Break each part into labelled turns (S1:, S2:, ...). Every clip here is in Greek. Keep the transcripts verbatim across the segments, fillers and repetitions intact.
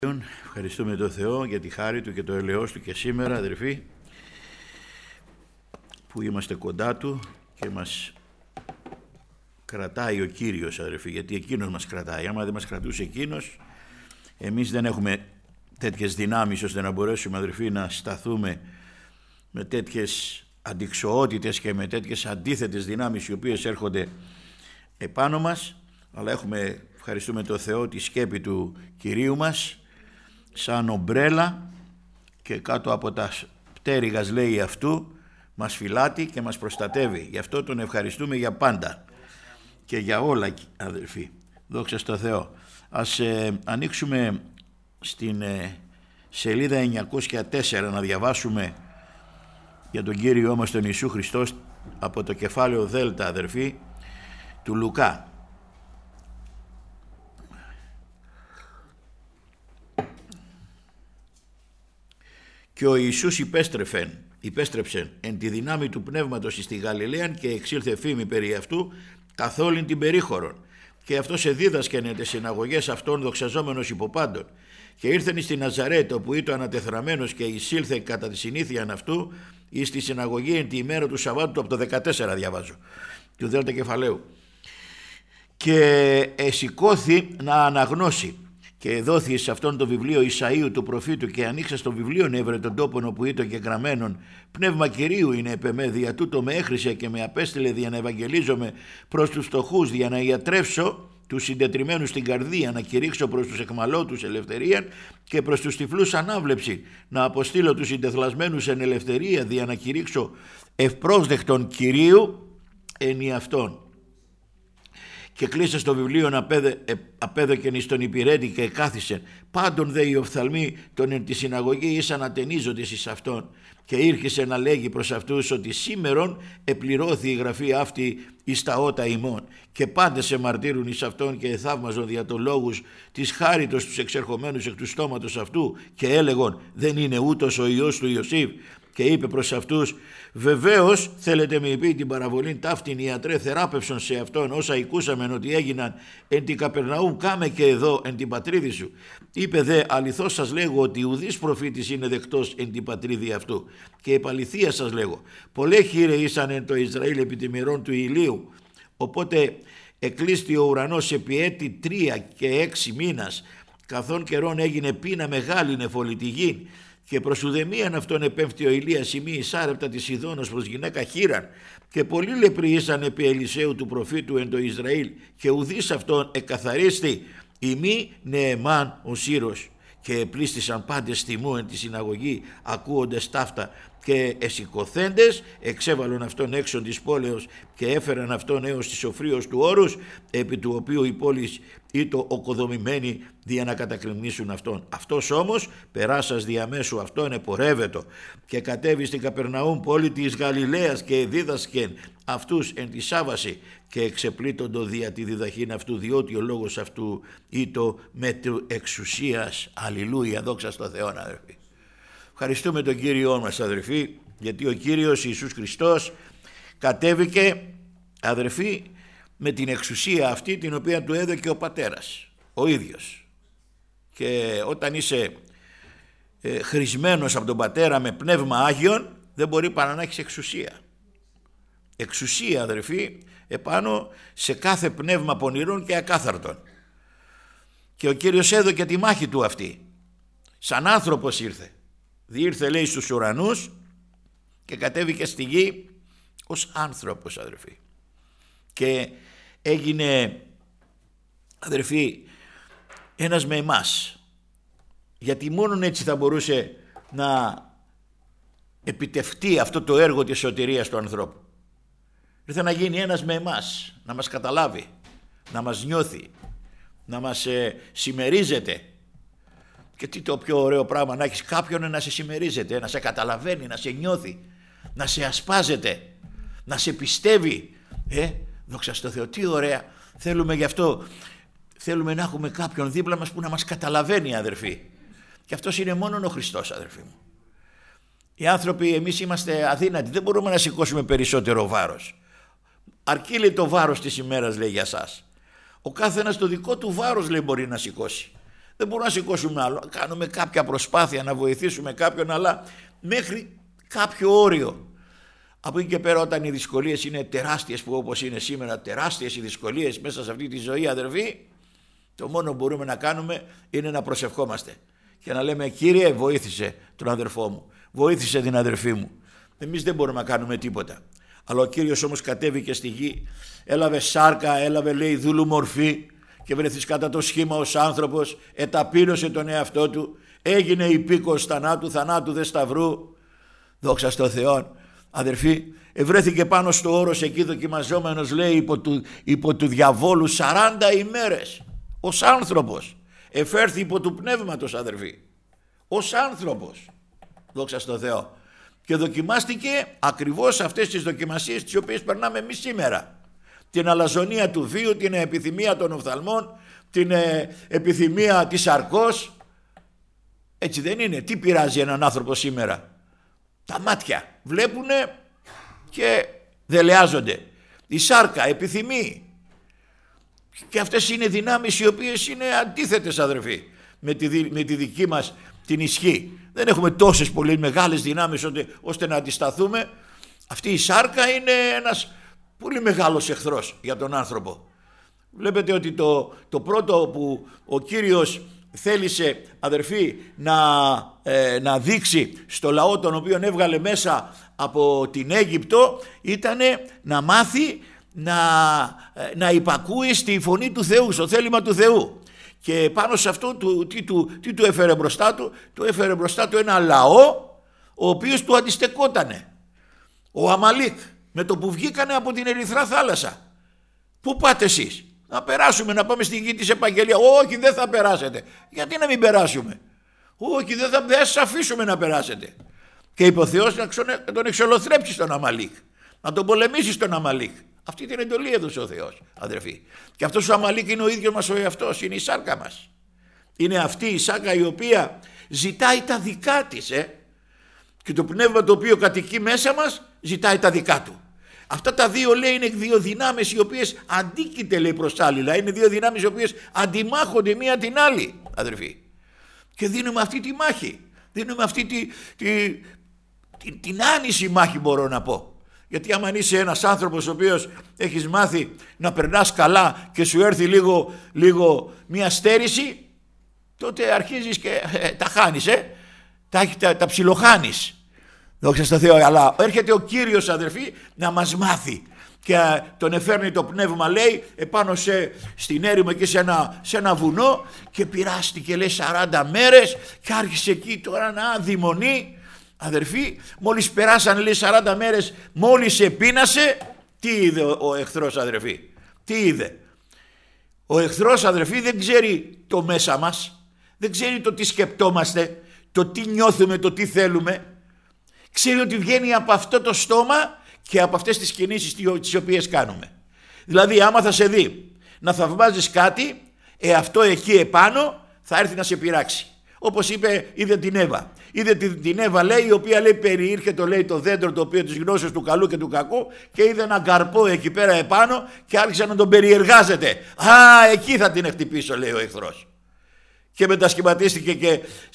S1: Ευχαριστούμε τον Θεό για τη χάρη Του και το ελαιός Του και σήμερα, αδερφοί, που είμαστε κοντά Του και μας κρατάει ο Κύριος, αδερφοί, γιατί Εκείνος μας κρατάει. Άμα δεν μας κρατούσε Εκείνος, εμείς δεν έχουμε τέτοιες δυνάμεις ώστε να μπορέσουμε, αδερφοί, να σταθούμε με τέτοιες αντιξοότητες και με τέτοιες αντίθετες δυνάμεις οι οποίες έρχονται επάνω μας, αλλά έχουμε, ευχαριστούμε τον Θεό, τη σκέπη του Κυρίου μας σαν ομπρέλα και κάτω από τα πτέρυγας, λέει, αυτού μας φυλάτει και μας προστατεύει. Γι' αυτό τον ευχαριστούμε για πάντα και για όλα, αδελφοί. Δόξα στο Θεό. Ας ε, ανοίξουμε στην ε, σελίδα εννιακόσια τέσσερα να διαβάσουμε για τον Κύριό μας τον Ιησού Χριστό από το κεφάλαιο Δέλτα, αδερφοί, του Λουκά. Και ο Ιησούς υπέστρεφεν, υπέστρεψεν εν τη δυνάμει του πνεύματος στη Γαλιλαίαν και εξήλθε φήμη περί αυτού καθ' όλην την περίχωρον. Και αυτός εδίδασκεν εν τες συναγωγές αυτών δοξαζόμενος υποπάντων. Και ήρθεν στη Ναζαρέτ, όπου ήτο ανατεθραμένος, και εισήλθε κατά τη συνήθειαν αυτού εις τη συναγωγή εν τη ημέρα του Σαββάτου, από το δεκατέσσερα διαβάζω, του Δέλτα κεφαλαίου. Και εσηκώθη να αναγνώσει. Και δόθη σε αυτόν το βιβλίο Ισαΐου του προφήτου, και ανοίξα στο βιβλίο έβρε τον τόπον όπου ήτο και γραμμένον. Πνεύμα Κυρίου είναι επ' εμέ, δια τούτο με έχρισε και με απέστειλε δια να ευαγγελίζομαι προς τους φτωχούς, δια να ιατρεύσω τους συντετριμμένους στην καρδία, να κηρύξω προς τους εχμαλώτους ελευθερία και προς τους τυφλούς ανάβλεψη, να αποστείλω τους συντεθλασμένους εν ελευθερία, δια να κηρύξω ευπρόσδεκτον Κυρίου εν αυτόν. Και κλείσε στο βιβλίο απέδωκεν εις τον υπηρέτη και κάθισε. Πάντων δε οι οφθαλμοί των εν τη συναγωγή ήσαν ατενίζοντες εις αυτόν. Και ήρχισε να λέγει προς αυτούς ότι σήμερον επληρώθη η γραφή αυτή εις τα ότα ημών. Και πάντες σε μαρτύρουν εις αυτόν και θαύμαζον δια των λόγους της χάριτος τους εξερχομένους εκ του στόματος αυτού, και έλεγον δεν είναι ούτως ο Υιός του Ιωσήφ. Και είπε προς αυτούς, βεβαίως θέλετε με πει την παραβολήν ταύτην ιατρέ θεράπευσον σε αυτόν όσα ακούσαμεν ότι έγιναν εν την Καπερναούμ, κάμε και εδώ εν την πατρίδη σου. Είπε δε, αληθώς σας λέγω ότι ουδής προφήτης είναι δεκτός εν την πατρίδη αυτού. Και επ' αληθεία σας λέγω, πολλέ χείρε ήσαν εν το Ισραήλ επί τη μηρών του ηλίου. Οπότε εκλείστη ο ουρανός επί έτη τρία και έξι μήνας, καθόν καιρόν έγινε πείνα μεγάλη νεφολη τη γη. Και προς ουδεμίαν αυτόν επέμφθη ο Ηλίας ημί εις άρεπτα της Ιδώνος προς γυναίκα χείραν. Και πολλοί λεπροί ήσαν επί Ελισαίου του προφήτου εν το Ισραήλ, και ουδείς αυτόν εκαθαρίστη ημί Νεεμάν ο Σύρος. Και επλήστησαν πάντες θυμού εν τη συναγωγή ακούοντες ταύτα, και εσηκωθέντες εξέβαλον αυτόν έξω της πόλεως και έφεραν αυτόν έως της Σοφρίος του όρους, επί του οποίου η πόλη ήτο οκοδομημένη δια να κατακριμνήσουν αυτόν. Αυτός όμως περάσας διαμέσου αυτόν επορεύετο και κατέβη στην Καπερναούμ πόλη της Γαλιλαίας και δίδασκεν αυτούς εν τη Σάββαση, και εξεπλήττοντο δια τη διδαχήν αυτού, διότι ο λόγος αυτού ήτο με του εξουσίας. Αλληλούια, δόξα στο Θεό, αδερφοί. Ευχαριστούμε τον Κύριό μας, αδερφοί, γιατί ο Κύριος Ιησούς Χριστός κατέβηκε, αδερφοί, με την εξουσία αυτή την οποία του έδωκε ο Πατέρας, ο ίδιος. Και όταν είσαι ε, χρησμένος από τον Πατέρα με πνεύμα Άγιον, δεν μπορεί παρά να έχεις εξουσία. Εξουσία, αδερφοί, επάνω σε κάθε πνεύμα πονηρών και ακάθαρτων. Και ο Κύριος έδωκε τη μάχη του αυτή. Σαν άνθρωπος ήρθε. Διήρθε, λέει, στους ουρανούς και κατέβηκε στη γη ως άνθρωπος, αδερφοί. Και έγινε, αδερφοί, ένας με εμάς. Γιατί μόνον έτσι θα μπορούσε να επιτευχθεί αυτό το έργο της σωτηρίας του ανθρώπου. Ήρθε να γίνει ένας με εμάς, να μας καταλάβει, να μας νιώθει, να μας ε, συμμερίζεται. Και τι το πιο ωραίο πράγμα να έχεις κάποιον να σε συμμερίζεται, να σε καταλαβαίνει, να σε νιώθει, να σε ασπάζεται, να σε πιστεύει. Ε, δόξα στο Θεό, τι ωραία. Θέλουμε γι' αυτό, θέλουμε να έχουμε κάποιον δίπλα μας που να μας καταλαβαίνει, αδερφοί. Και αυτός είναι μόνον ο Χριστός, αδερφοί μου. Οι άνθρωποι, εμείς είμαστε αδύνατοι, δεν μπορούμε να σηκώσουμε περισσότερο βάρος. Αρκεί, λέει, το βάρος της ημέρας, λέει, για σας. Ο καθένας το δικό του βάρος, λέει, μπορεί να σηκώσει. δεν μπορούμε να σηκώσουμε άλλο. Κάνουμε κάποια προσπάθεια να βοηθήσουμε κάποιον, αλλά μέχρι κάποιο όριο. Από εκεί και πέρα, όταν οι δυσκολίες είναι τεράστιες, που όπως είναι σήμερα τεράστιες οι δυσκολίες μέσα σε αυτή τη ζωή, αδερφοί, το μόνο που μπορούμε να κάνουμε είναι να προσευχόμαστε και να λέμε, Κύριε, βοήθησε τον αδερφό μου, βοήθησε την αδερφή μου. Εμείς δεν μπορούμε να κάνουμε τίποτα. Αλλά ο Κύριος όμως κατέβηκε στη γη, έλαβε σάρκα, έλαβε, λέει, δούλου μορφή και βρεθείς κατά το σχήμα ως άνθρωπος, εταπείνωσε τον εαυτό του, έγινε υπήκος θανάτου, θανάτου δε σταυρού. Δόξα στο Θεό. Αδερφοί, ευρέθηκε πάνω στο όρος εκεί δοκιμαζόμενος, λέει, υπό του, υπό του διαβόλου σαράντα ημέρες. Ως άνθρωπος. Εφέρθη υπό του πνεύματος, αδερφοί. Ως άνθρωπος. Δόξα στο Θεό. Και δοκιμάστηκε ακριβώς αυτές τις δοκιμασίες τις οποίες περνάμε εμείς σήμερα. Την αλαζονία του βίου, την επιθυμία των οφθαλμών, την ε, επιθυμία της σαρκός. Έτσι δεν είναι? Τι πειράζει έναν άνθρωπο σήμερα? Τα μάτια βλέπουνε και δελεάζονται. Η σάρκα επιθυμεί. Και αυτές είναι δυνάμεις οι οποίες είναι αντίθετες, αδερφοί, με τη, με τη δική μας την ισχύ. Δεν έχουμε τόσες πολύ μεγάλες δυνάμεις ώστε, ώστε να αντισταθούμε. Αυτή η σάρκα είναι ένας πολύ μεγάλος εχθρός για τον άνθρωπο. Βλέπετε ότι το, το πρώτο που ο Κύριος θέλησε, αδερφοί, να, ε, να δείξει στο λαό τον οποίο έβγαλε μέσα από την Αίγυπτο ήταν να μάθει να, ε, να υπακούει στη φωνή του Θεού, στο θέλημα του Θεού. Και πάνω σε αυτό του, τι, του, τι του έφερε μπροστά του? Του έφερε μπροστά του ένα λαό ο οποίος του αντιστεκότανε. Ο Αμαλίκ, με το που βγήκανε από την Ερυθρά θάλασσα. Πού πάτε εσείς? Να περάσουμε, να πάμε στη γη της επαγγελίας. Όχι, δεν θα περάσετε. Γιατί να μην περάσουμε? Όχι, δεν θα δεν σας αφήσουμε να περάσετε. Και είπε ο Θεός να τον εξολοθρέψει τον Αμαλίκ, να τον πολεμήσει τον Αμαλίκ. Αυτή την εντολή έδωσε ο Θεός, αδερφοί. Και αυτός ο Αμαλίκ είναι ο ίδιος μας ο εαυτός, είναι η σάρκα μας. Είναι αυτή η σάρκα η οποία ζητάει τα δικά της, ε? Και το πνεύμα το οποίο κατοικεί μέσα μας ζητάει τα δικά του. Αυτά τα δύο, λέει, είναι δύο δυνάμεις οι οποίες αντίκειται, λέει, προς άλληλα. Είναι δύο δυνάμεις οι οποίες αντιμάχονται μία την άλλη, αδερφοί. Και δίνουμε αυτή τη μάχη. Δίνουμε αυτή τη, τη, τη, την άνηση μάχη, μπορώ να πω. Γιατί άμα είσαι ένας άνθρωπος ο οποίος έχεις μάθει να περνάς καλά και σου έρθει λίγο, λίγο μία στέρηση, τότε αρχίζεις και ε, τα χάνεις, ε? τα, τα, τα ψιλοχάνεις. Δόξα στο Θεό. Αλλά έρχεται ο Κύριος, αδερφοί, να μας μάθει και τον εφέρνει το πνεύμα, λέει, επάνω σε, στην έρημο και σε ένα, σε ένα βουνό και πειράστηκε, λέει, σαράντα μέρες και άρχισε εκεί τώρα να αδειμονεί. Αδερφοί, μόλις περάσαν, λέει, σαράντα μέρες, μόλις επείνασε, τι είδε ο, ο εχθρός, αδερφοί? Τι είδε? Ο εχθρός, αδερφοί, δεν ξέρει το μέσα μας, δεν ξέρει το τι σκεπτόμαστε, το τι νιώθουμε, το τι θέλουμε. Ξέρει ότι βγαίνει από αυτό το στόμα και από αυτές τις κινήσεις τις οποίες κάνουμε. Δηλαδή, άμα θα σε δει να θαυμάζεις κάτι, ε, αυτό εκεί επάνω θα έρθει να σε πειράξει. Όπως είπε, είδε την Εύα. Είδε την, την Εύα, λέει, η οποία, λέει, περιήρχεται, λέει, το δέντρο το οποίο της γνώσεως του καλού και του κακού, και είδε έναν καρπό εκεί πέρα επάνω και άρχισε να τον περιεργάζεται. Α, εκεί θα την χτυπήσω, λέει ο εχθρός. Και μετασχηματίστηκε και,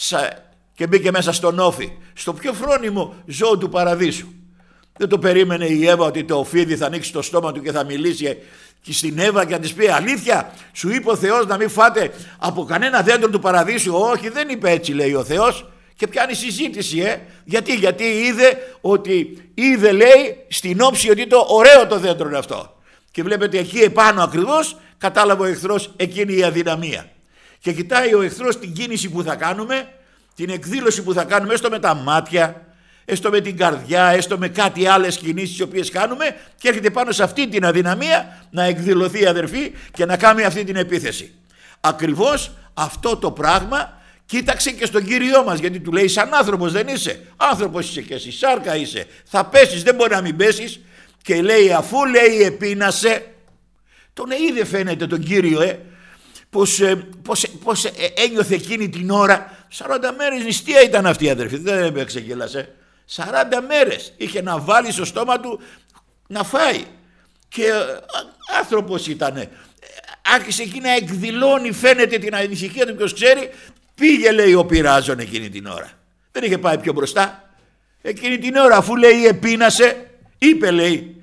S1: και μπήκε μέσα στον όφη, στο πιο φρόνιμο ζώο του παραδείσου. Δεν το περίμενε η Εύα ότι το φίδι θα ανοίξει το στόμα του και θα μιλήσει και στην Εύα και να της πει, αλήθεια, σου είπε ο Θεός να μην φάτε από κανένα δέντρο του παραδείσου? Όχι, δεν είπε έτσι, λέει ο Θεός. Και πιάνει συζήτηση, ε. Γιατί, γιατί είδε ότι, είδε, λέει, στην όψη ότι το ωραίο το δέντρο είναι αυτό. Και βλέπετε εκεί επάνω ακριβώς κατάλαβε ο εχθρός εκείνη η αδυναμία. Και κοιτάει ο εχθρός την κίνηση που θα κάνουμε, την εκδήλωση που θα κάνουμε, έστω με τα μάτια, έστω με την καρδιά, έστω με κάτι άλλες κινήσεις τις οποίες κάνουμε, και έρχεται πάνω σε αυτή την αδυναμία να εκδηλωθεί, αδερφή, και να κάνει αυτή την επίθεση. Ακριβώς αυτό το πράγμα κοίταξε και στον Κύριό μας, γιατί του λέει, σαν άνθρωπος δεν είσαι? Άνθρωπος είσαι και εσύ, σάρκα είσαι, θα πέσεις, δεν μπορεί να μην πέσεις. Και λέει, αφού, λέει, επείνασε, τον είδε, φαίνεται, τον Κύριο, ε, πως, ε, πως, πως ε, ένιωθε εκείνη την ώρα. σαράντα μέρες νηστεία ήταν αυτή, αδερφή, δεν εξεγέλασε. σαράντα μέρες είχε να βάλει στο στόμα του να φάει. Και ε, άνθρωπος ήτανε. άρχισε εκεί να εκδηλώνει, φαίνεται, την ανησυχία του, ποιος ξέρει. Πήγε, λέει, ο πειράζων εκείνη την ώρα. Δεν είχε πάει πιο μπροστά. Εκείνη την ώρα, αφού, λέει, επίνασε, είπε, λέει,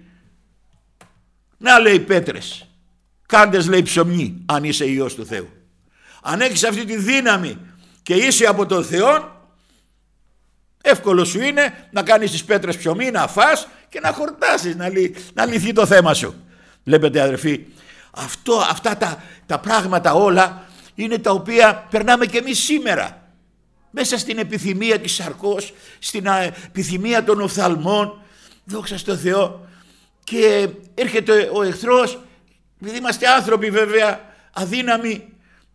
S1: να, λέει, πέτρες, κάντες, λέει, ψωμί, αν είσαι Υιός του Θεού. Αν έχεις αυτή τη δύναμη και είσαι από τον Θεό, εύκολο σου είναι να κάνεις τις πέτρες ψωμί, να φας και να χορτάσεις, να, λυ, να λυθεί το θέμα σου. Βλέπετε, αδερφοί, αυτό, αυτά τα, τα πράγματα όλα είναι τα οποία περνάμε και εμείς σήμερα. Μέσα στην επιθυμία της σαρκός, στην επιθυμία των οφθαλμών, δόξα στο Θεό, και έρχεται ο εχθρός, επειδή είμαστε άνθρωποι βέβαια αδύναμοι,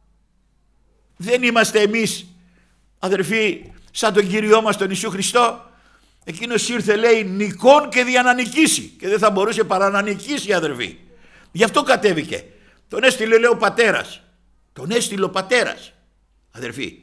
S1: δεν είμαστε εμείς, αδερφοί, σαν τον Κύριό μας τον Ιησού Χριστό. Εκείνος ήρθε, λέει, νικών και δια να νικήσει, και δεν θα μπορούσε παρά να νικήσει, αδερφοί. Γι' αυτό κατέβηκε. Τον έστειλε, λέει, ο πατέρας. Τον έστειλε ο πατέρας, αδερφοί.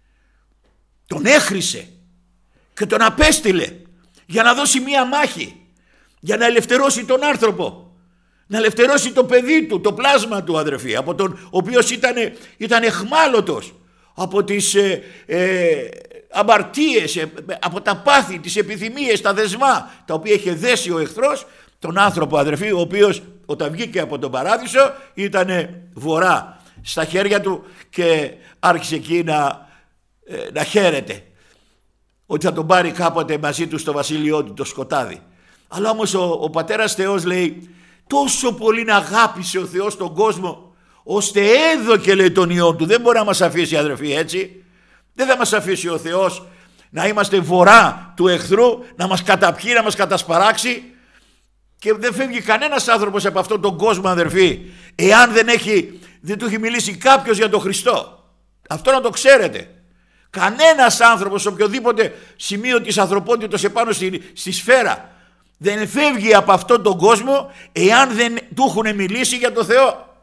S1: Τον έχρισε και τον απέστειλε για να δώσει μία μάχη, για να ελευθερώσει τον άνθρωπο, να ελευθερώσει το παιδί του, το πλάσμα του, αδερφοί, από τον ο οποίος ήταν, ήταν εχμάλωτος από τις ε, ε, αμαρτίες, ε, από τα πάθη, τις επιθυμίες, τα δεσμά τα οποία είχε δέσει ο εχθρός, τον άνθρωπο, αδερφοί, ο οποίος όταν βγήκε από τον παράδεισο ήταν βορρά στα χέρια του και άρχισε εκεί να, ε, να χαίρεται ότι θα τον πάρει κάποτε μαζί του στο βασίλειό του, το σκοτάδι. Αλλά όμως ο, ο πατέρας Θεός, λέει, τόσο πολύ να αγάπησε ο Θεός τον κόσμο, ώστε έδωκε, λέει, τον Υιό του. Δεν μπορεί να μας αφήσει, αδερφοί, έτσι. Δεν θα μας αφήσει ο Θεός να είμαστε βορρά του εχθρού, να μας καταπιεί, να μας κατασπαράξει. Και δεν φεύγει κανένας άνθρωπος από αυτόν τον κόσμο, αδερφοί, εάν δεν, έχει, δεν του έχει μιλήσει κάποιος για τον Χριστό. Αυτό να το ξέρετε. Κανένας άνθρωπος, σε οποιοδήποτε σημείο της ανθρωπότητας επάνω στη, στη σφαίρα, δεν φεύγει από αυτόν τον κόσμο εάν δεν του έχουν μιλήσει για τον Θεό.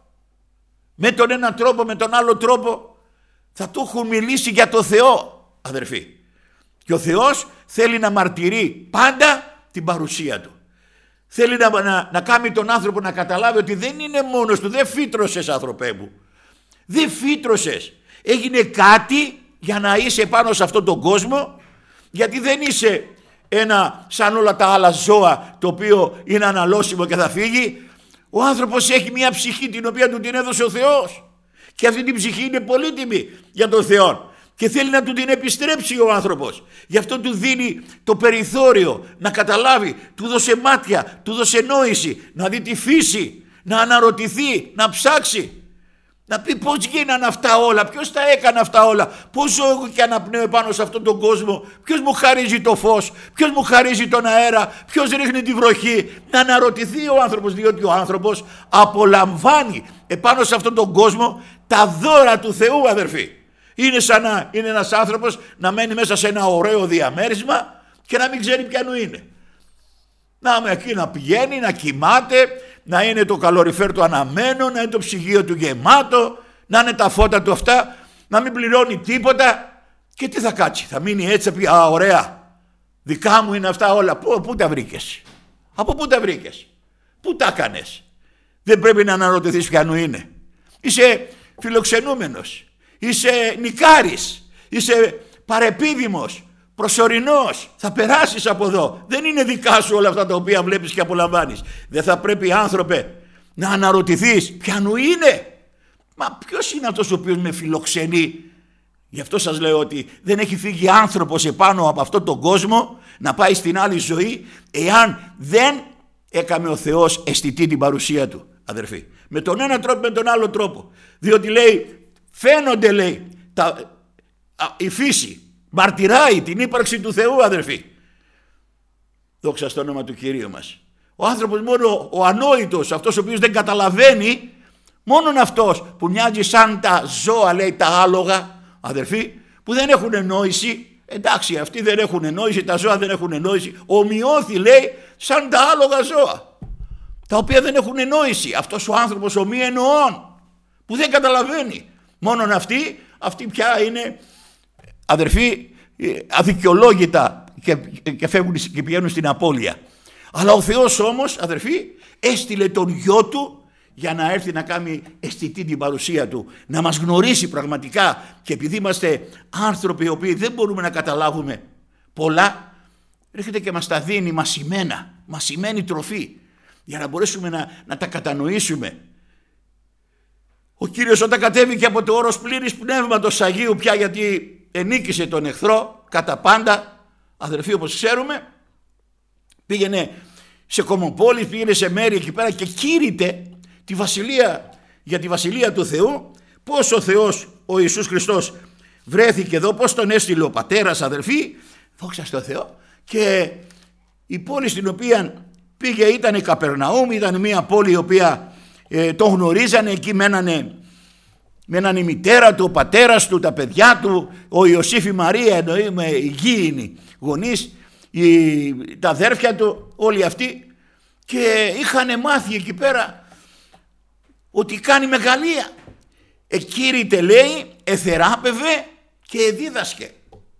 S1: Με τον έναν τρόπο, με τον άλλο τρόπο θα του έχουν μιλήσει για τον Θεό, αδερφοί. Και ο Θεός θέλει να μαρτυρεί πάντα την παρουσία του. Θέλει να, να, να κάνει τον άνθρωπο να καταλάβει ότι δεν είναι μόνος του. Δεν φύτρωσες, άνθρωπέ μου. Δεν φύτρωσες. Έγινε κάτι για να είσαι πάνω σε αυτόν τον κόσμο, γιατί δεν είσαι ένα σαν όλα τα άλλα ζώα το οποίο είναι αναλώσιμο και θα φύγει. Ο άνθρωπος έχει μια ψυχή την οποία του την έδωσε ο Θεός, και αυτή την ψυχή είναι πολύτιμη για τον Θεό και θέλει να του την επιστρέψει ο άνθρωπος. Γι' αυτό του δίνει το περιθώριο να καταλάβει, του δώσε μάτια, του δώσε νόηση, να δει τη φύση, να αναρωτηθεί, να ψάξει, να πει πώς γίνανε αυτά όλα, ποιος τα έκανε αυτά όλα, πώς ζω εγώ και αναπνέω πάνω σε αυτόν τον κόσμο, ποιος μου χαρίζει το φως, ποιος μου χαρίζει τον αέρα, ποιος ρίχνει τη βροχή. Να αναρωτηθεί ο άνθρωπος, διότι ο άνθρωπος απολαμβάνει επάνω σε αυτόν τον κόσμο τα δώρα του Θεού, αδερφοί. Είναι σαν να είναι ένας άνθρωπος να μένει μέσα σε ένα ωραίο διαμέρισμα και να μην ξέρει ποιανού είναι. Να είμαι εκεί, να πηγαίνει, να κοιμάται, να είναι το καλοριφέρ του αναμένο, να είναι το ψυγείο του γεμάτο, να είναι τα φώτα του αυτά, να μην πληρώνει τίποτα. Και τι θα κάτσει, θα μείνει έτσι, θα πει, α, ωραία, δικά μου είναι αυτά όλα. Πού, πού τα βρήκες, από πού τα βρήκες, πού τα έκανες? Δεν πρέπει να αναρωτηθείς ποιανού είναι. Είσαι φιλοξενούμενος, είσαι νικάρης, είσαι παρεπίδημος, προσωρινός, θα περάσεις από εδώ. Δεν είναι δικά σου όλα αυτά τα οποία βλέπεις και απολαμβάνεις. Δεν θα πρέπει, άνθρωπε, να αναρωτηθείς ποιανού είναι? Μα ποιος είναι αυτός ο οποίος με φιλοξενεί? Γι' αυτό σας λέω ότι δεν έχει φύγει άνθρωπος επάνω από αυτόν τον κόσμο να πάει στην άλλη ζωή, εάν δεν έκαμε ο Θεός αισθητή την παρουσία του, αδερφοί. Με τον ένα τρόπο, με τον άλλο τρόπο. Διότι, λέει, φαίνονται, λέει, τα, α, η φύση μαρτυράει την ύπαρξη του Θεού, αδερφοί. Δόξα στο όνομα του Κυρίου μας. Ο άνθρωπος, μόνο ο ανόητος, αυτός ο οποίος δεν καταλαβαίνει, μόνον αυτός που μοιάζει σαν τα ζώα, λέει, τα άλογα, αδερφοί, που δεν έχουν νόηση. Εντάξει, αυτοί δεν έχουν νόηση, τα ζώα δεν έχουν νόηση. Ομοιώθη, λέει, σαν τα άλογα ζώα, τα οποία δεν έχουν νόηση. Αυτός ο άνθρωπος ο μη εννοών, που δεν καταλαβαίνει. Μόνον αυτοί, αυτοί πια είναι, αδερφοί, αδικαιολόγητα και, και φεύγουν και πηγαίνουν στην απώλεια. Αλλά ο Θεός όμως, αδερφοί, έστειλε τον Γιο του για να έρθει να κάνει αισθητή την παρουσία του, να μας γνωρίσει πραγματικά, και επειδή είμαστε άνθρωποι οι οποίοι δεν μπορούμε να καταλάβουμε πολλά, έρχεται και μας τα δίνει μασημένα, μασημένη τροφή, για να μπορέσουμε να, να τα κατανοήσουμε. Ο Κύριος όταν κατέβηκε από το όρος πλήρης Πνεύματος Αγίου πια, γιατί ενίκησε τον εχθρό κατά πάντα, αδερφοί, όπως ξέρουμε, πήγαινε σε κομμοπόλεις, πήγαινε σε μέρη εκεί πέρα και κήρυτε τη βασιλεία, για τη βασιλεία του Θεού, πώς ο Θεός, ο Ιησούς Χριστός βρέθηκε εδώ, πώς τον έστειλε ο Πατέρας, αδερφοί, δόξα στο Θεό. Και η πόλη στην οποία πήγε ήταν η Καπερναούμ, ήταν μια πόλη η οποία ε, τον γνωρίζανε, εκεί μένανε, μένανε η μητέρα του, ο πατέρας του, τα παιδιά του, ο Ιωσήφ, η Μαρία, εννοεί με υγιεινοι γονείς, οι, τα αδέρφια του, όλοι αυτοί, και είχαν μάθει εκεί πέρα ότι κάνει μεγαλεία. Εκήρυτε, λέει, εθεράπευε και δίδασκε,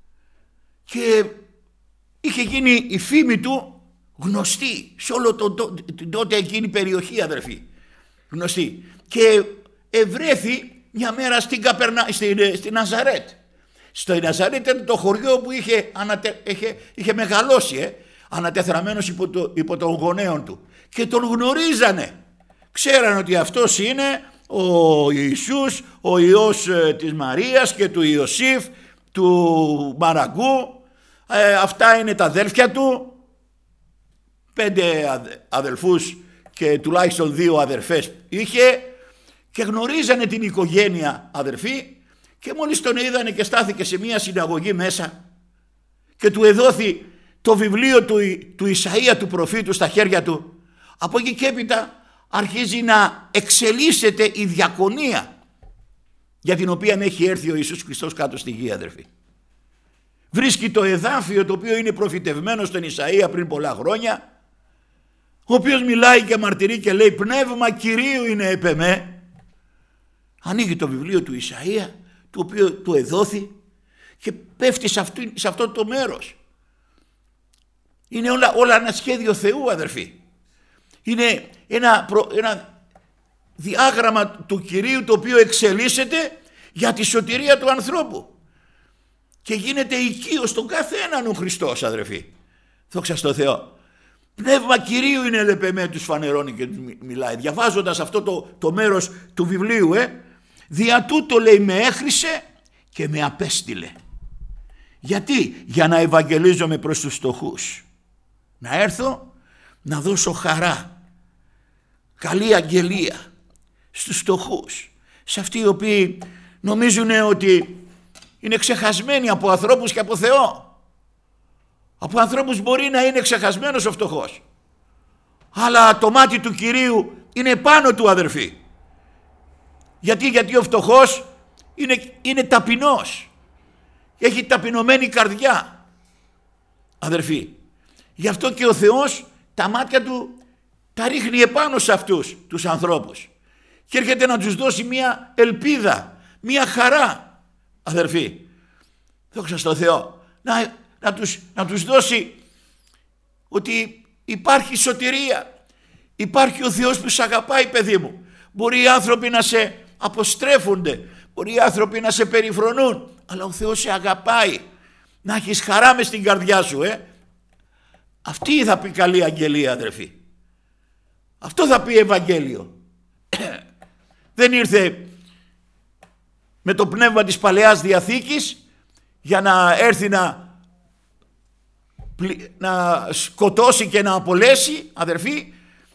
S1: και είχε γίνει η φήμη του γνωστή σε όλο το, το, την τότε εκείνη περιοχή, αδερφοί, γνωστή. Και ευρέθη μια μέρα στην, Καπερνα, στην, στην Ναζαρέτ. Στο Ναζαρέτ ήταν το χωριό που είχε, ανατε, είχε, είχε μεγαλώσει, ε, ανατεθραμένος υπό, το, υπό των γονέων του, και τον γνωρίζανε. Ξέραν ότι αυτός είναι ο Ιησούς, ο Υιός ε, της Μαρίας και του Ιωσήφ, του Μαραγκού. Ε, αυτά είναι τα αδέλφια του, πέντε αδελφούς και τουλάχιστον δύο αδερφές είχε, και γνωρίζανε την οικογένεια, αδερφοί. Και μόλις τον είδανε και στάθηκε σε μια συναγωγή μέσα και του εδόθη το βιβλίο του, του Ισαΐα του προφήτου στα χέρια του, από εκεί και έπειτα αρχίζει να εξελίσσεται η διακονία για την οποία έχει έρθει ο Ιησούς Χριστός κάτω στη γη, αδερφοί. Βρίσκει το εδάφιο το οποίο είναι προφητευμένο στον Ισαΐα πριν πολλά χρόνια, ο οποίος μιλάει και μαρτυρεί και λέει πνεύμα Κυρίου είναι επ' εμέ. Ανοίγει το βιβλίο του Ισαΐα, το οποίο του εδόθη, και πέφτει σε, αυτή, σε αυτό το μέρος. Είναι όλα, όλα ένα σχέδιο Θεού, αδερφοί. Είναι ένα, προ, ένα διάγραμμα του Κυρίου το οποίο εξελίσσεται για τη σωτηρία του ανθρώπου. Και γίνεται οικείος στον κάθε έναν ο Χριστός, αδερφοί. Δόξα στο Θεό. Πνεύμα Κυρίου είναι λεπεμέ, τους φανερώνει και τους μιλάει. Διαβάζοντας αυτό το, το μέρος του βιβλίου, ε, δια τούτο, λέει, με έχρισε και με απέστειλε. Γιατί? Για να ευαγγελίζομαι προς τους φτωχούς. Να έρθω να δώσω χαρά, καλή αγγελία στους φτωχούς, σε αυτοί οι οποίοι νομίζουν ότι είναι ξεχασμένοι από ανθρώπους και από Θεό. Από ανθρώπους μπορεί να είναι ξεχασμένος ο φτωχός, αλλά το μάτι του Κυρίου είναι πάνω του, αδερφοί. Γιατί, γιατί ο φτωχός είναι, είναι ταπεινός, έχει ταπεινωμένη καρδιά, αδερφοί. Γι' αυτό και ο Θεός τα μάτια του τα ρίχνει επάνω σε αυτούς τους ανθρώπους και έρχεται να τους δώσει μια ελπίδα, μια χαρά, αδερφοί. Δόξα στο Θεό. Να, να, τους, να τους δώσει ότι υπάρχει σωτηρία, υπάρχει ο Θεός που σε αγαπάει, παιδί μου. Μπορεί οι άνθρωποι να σε αποστρέφονται, μπορεί οι άνθρωποι να σε περιφρονούν, αλλά ο Θεός σε αγαπάει. Να έχεις χαρά μες στην καρδιά σου, ε. Αυτή θα πει καλή αγγελία, αδερφοί. Αυτό θα πει Ευαγγέλιο. Δεν ήρθε με το πνεύμα της Παλαιάς Διαθήκης για να έρθει να, να σκοτώσει και να απολέσει, αδερφοί.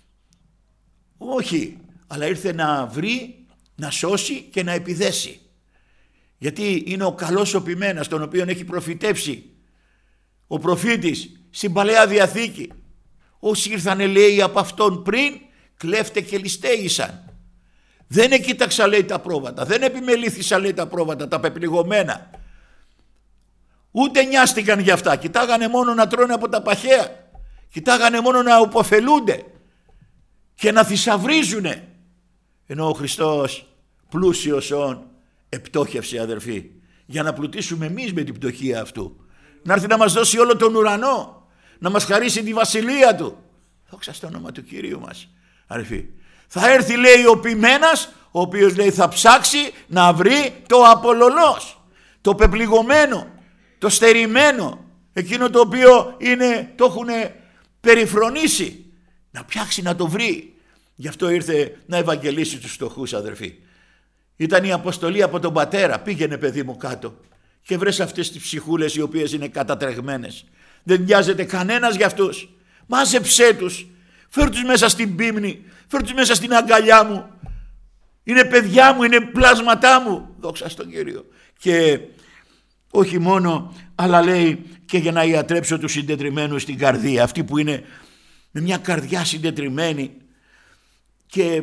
S1: Όχι, αλλά ήρθε να βρει, να σώσει και να επιδέσει. Γιατί είναι ο καλός ο ποιμένας, τον οποίον έχει προφητεύσει ο προφήτης στην Παλαιά Διαθήκη. Όσοι ήρθανε, λέει, από αυτόν πριν, κλέφτε και ληστέησαν. Δεν εκοίταξα, λέει, τα πρόβατα, δεν επιμελήθησα, λέει, τα πρόβατα, τα πεπληγωμένα. Ούτε νοιάστηκαν για αυτά, κοιτάγανε μόνο να τρώνε από τα παχαία, κοιτάγανε μόνο να υποφελούνται και να θησαυρίζουνε. Ενώ ο Χριστός πλούσιος όν επτόχευσε, αδερφοί, για να πλουτίσουμε εμείς με την πτωχία αυτού. Να έρθει να μας δώσει όλο τον ουρανό, να μας χαρίσει τη βασιλεία του. Δόξα στο όνομα του Κυρίου μας, αδερφοί. Θα έρθει, λέει, ο ποιμένας, ο οποίος, λέει, θα ψάξει να βρει το απολωλός, το πεπληγωμένο, το στερημένο, εκείνο το οποίο είναι, το έχουν περιφρονήσει, να πιάξει να το βρει. Γι' αυτό ήρθε να ευαγγελίσει τους φτωχούς, αδερφοί. Ήταν η αποστολή από τον πατέρα. Πήγαινε, παιδί μου, κάτω και βρες αυτές τις ψυχούλες οι οποίες είναι κατατρεγμένες. Δεν νοιάζεται κανένας για αυτούς. Μάζεψέ τους, φέρ τους μέσα στην πίμνη, φέρ τους μέσα στην αγκαλιά μου. Είναι παιδιά μου, είναι πλάσματά μου. Δόξα στον Κύριο. Και όχι μόνο, αλλά λέει και για να ιατρέψω τους συντετριμμένους στην καρδία. Αυτοί που είναι με μια καρδιά συντετριμμένη και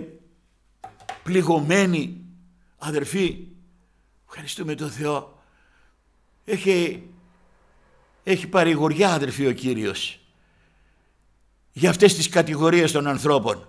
S1: πληγωμένοι, αδερφοί, ευχαριστούμε τον Θεό. Έχει, έχει παρηγοριά, αδερφοί, ο Κύριος για αυτές τις κατηγορίες των ανθρώπων.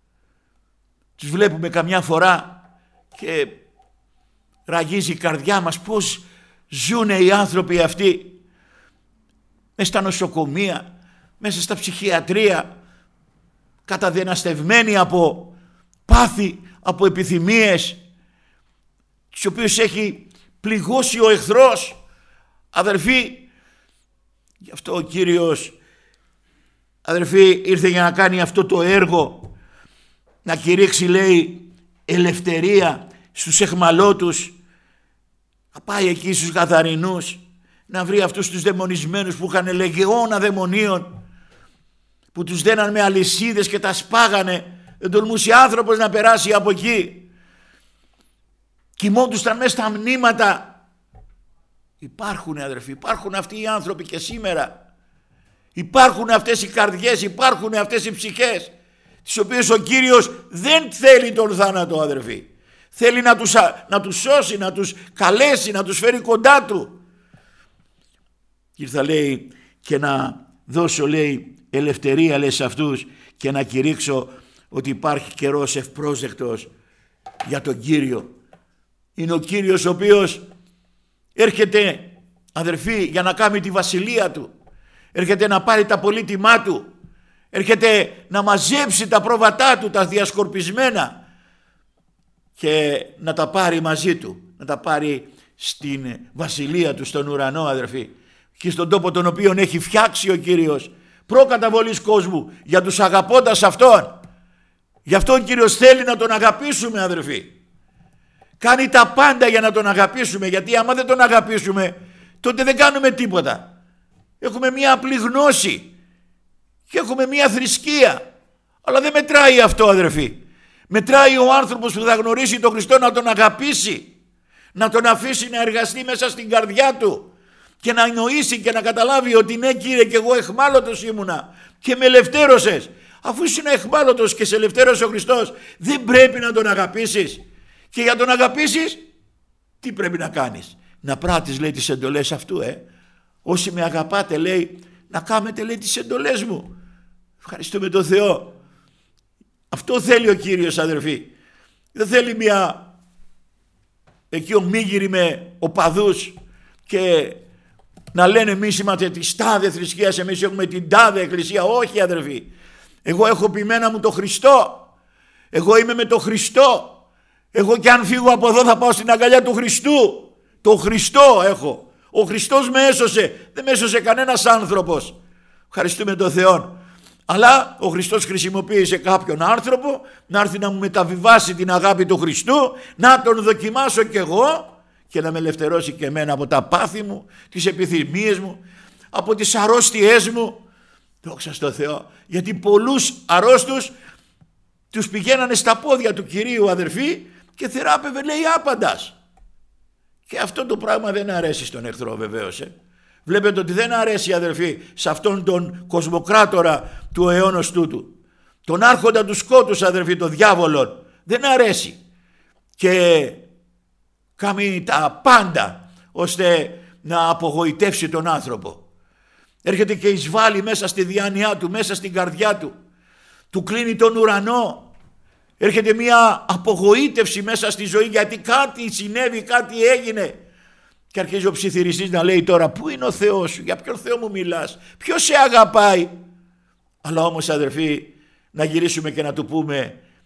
S1: Τους βλέπουμε καμιά φορά και ραγίζει η καρδιά μας πώς ζουνε οι άνθρωποι αυτοί μέσα στα νοσοκομεία, μέσα στα ψυχιατρία, καταδυναστευμένοι από πάθη, από επιθυμίες, τις οποίες έχει πληγώσει ο εχθρός, αδερφοί. Γι' αυτό ο Κύριος, αδερφοί, ήρθε για να κάνει αυτό το έργο, να κηρύξει, λέει, ελευθερία στους εχμαλώτους, να πάει εκεί στους Γαδαρινούς, να βρει αυτούς τους δαιμονισμένους που είχαν λεγεώνα δαιμονίων, που τους δέναν με αλυσίδες και τα σπάγανε. Δεν τολμούσε άνθρωπος να περάσει από εκεί. Κοιμόντουσαν μέσα στα μνήματα. Υπάρχουν, αδερφοί, υπάρχουν αυτοί οι άνθρωποι και σήμερα. Υπάρχουν αυτές οι καρδιές, υπάρχουν αυτές οι ψυχές, τις οποίες ο Κύριος δεν θέλει τον θάνατο, αδερφοί. Θέλει να τους, να τους σώσει, να τους καλέσει, να τους φέρει κοντά του. Και ήρθα, λέει, και να δώσω, λέει, ελευθερία, λέει, σε αυτούς και να κηρύξω ότι υπάρχει καιρός ευπρόσδεκτος για τον Κύριο. Είναι ο Κύριος ο οποίος έρχεται, αδερφοί, για να κάνει τη βασιλεία του. Έρχεται να πάρει τα πολύτιμά του. Έρχεται να μαζέψει τα πρόβατά του, τα διασκορπισμένα, και να τα πάρει μαζί του. Να τα πάρει στην βασιλεία του, στον ουρανό, αδερφοί. Και στον τόπο τον οποίον έχει φτιάξει ο Κύριος προκαταβολής κόσμου για τους αγαπώντας Αυτόν. Γι' αυτό ο Κύριος θέλει να τον αγαπήσουμε, αδερφοί. Κάνει τα πάντα για να τον αγαπήσουμε, γιατί άμα δεν τον αγαπήσουμε τότε δεν κάνουμε τίποτα. Έχουμε μία απλή γνώση και έχουμε μία θρησκεία, αλλά δεν μετράει αυτό, αδερφοί. Μετράει ο άνθρωπος που θα γνωρίσει τον Χριστό, να τον αγαπήσει, να τον αφήσει να εργαστεί μέσα στην καρδιά του και να εννοήσει και να καταλάβει ότι ναι, Κύριε, και εγώ εχμάλωτος ήμουνα και με ελευθέρωσες. Αφού είσαι εχμάλωτος και σε ελευθέρωσε ο Χριστός, δεν πρέπει να τον αγαπήσεις? Και για τον αγαπήσεις, τι πρέπει να κάνεις? Να πράττεις, λέει, τις εντολές αυτού. ε. Όσοι με αγαπάτε, λέει, να κάνετε, λέει, τις εντολές μου. Ευχαριστούμε τον Θεό. Αυτό θέλει ο Κύριος, αδερφοί. Δεν θέλει μια εκεί ομίγυροι με οπαδούς και να λένε εμείς είμαστε της τάδε θρησκείας, εμείς έχουμε την τάδε εκκλησία. Όχι, αδερφοί. Εγώ έχω ποιμένα μου το Χριστό. Εγώ είμαι με το Χριστό. Εγώ και αν φύγω από εδώ θα πάω στην αγκαλιά του Χριστού. Το Χριστό έχω. Ο Χριστός με έσωσε. Δεν με έσωσε κανένας άνθρωπος. Ευχαριστούμε τον Θεό. Αλλά ο Χριστός χρησιμοποίησε κάποιον άνθρωπο να έρθει να μου μεταβιβάσει την αγάπη του Χριστού, να τον δοκιμάσω κι εγώ και να με ελευθερώσει και εμένα από τα πάθη μου, τις επιθυμίες μου, από τις αρρώστιές μου. Δόξα στον Θεό. Γιατί πολλούς αρρώστους τους πηγαίνανε στα πόδια του Κυρίου, αδερφοί, και θεράπευε, λέει, άπαντας. Και αυτό το πράγμα δεν αρέσει στον εχθρό, βεβαίως. Ε. Βλέπετε ότι δεν αρέσει, αδερφοί, σε αυτόν τον κοσμοκράτορα του αιώνος τούτου. Τον άρχοντα του σκότους, αδερφοί, τον διάβολον. Δεν αρέσει. Και κάνει τα πάντα ώστε να απογοητεύσει τον άνθρωπο. Έρχεται και εισβάλλει μέσα στη διάνοιά του, μέσα στην καρδιά του. Του κλείνει τον ουρανό. Έρχεται μια απογοήτευση μέσα στη ζωή, γιατί κάτι συνέβη, κάτι έγινε. Και αρχίζει ο ψιθυριστής να λέει τώρα, πού είναι ο Θεός σου, για ποιον Θεό μου μιλάς, ποιος σε αγαπάει? Αλλά όμως, αδερφοί, να γυρίσουμε και να του πούμε,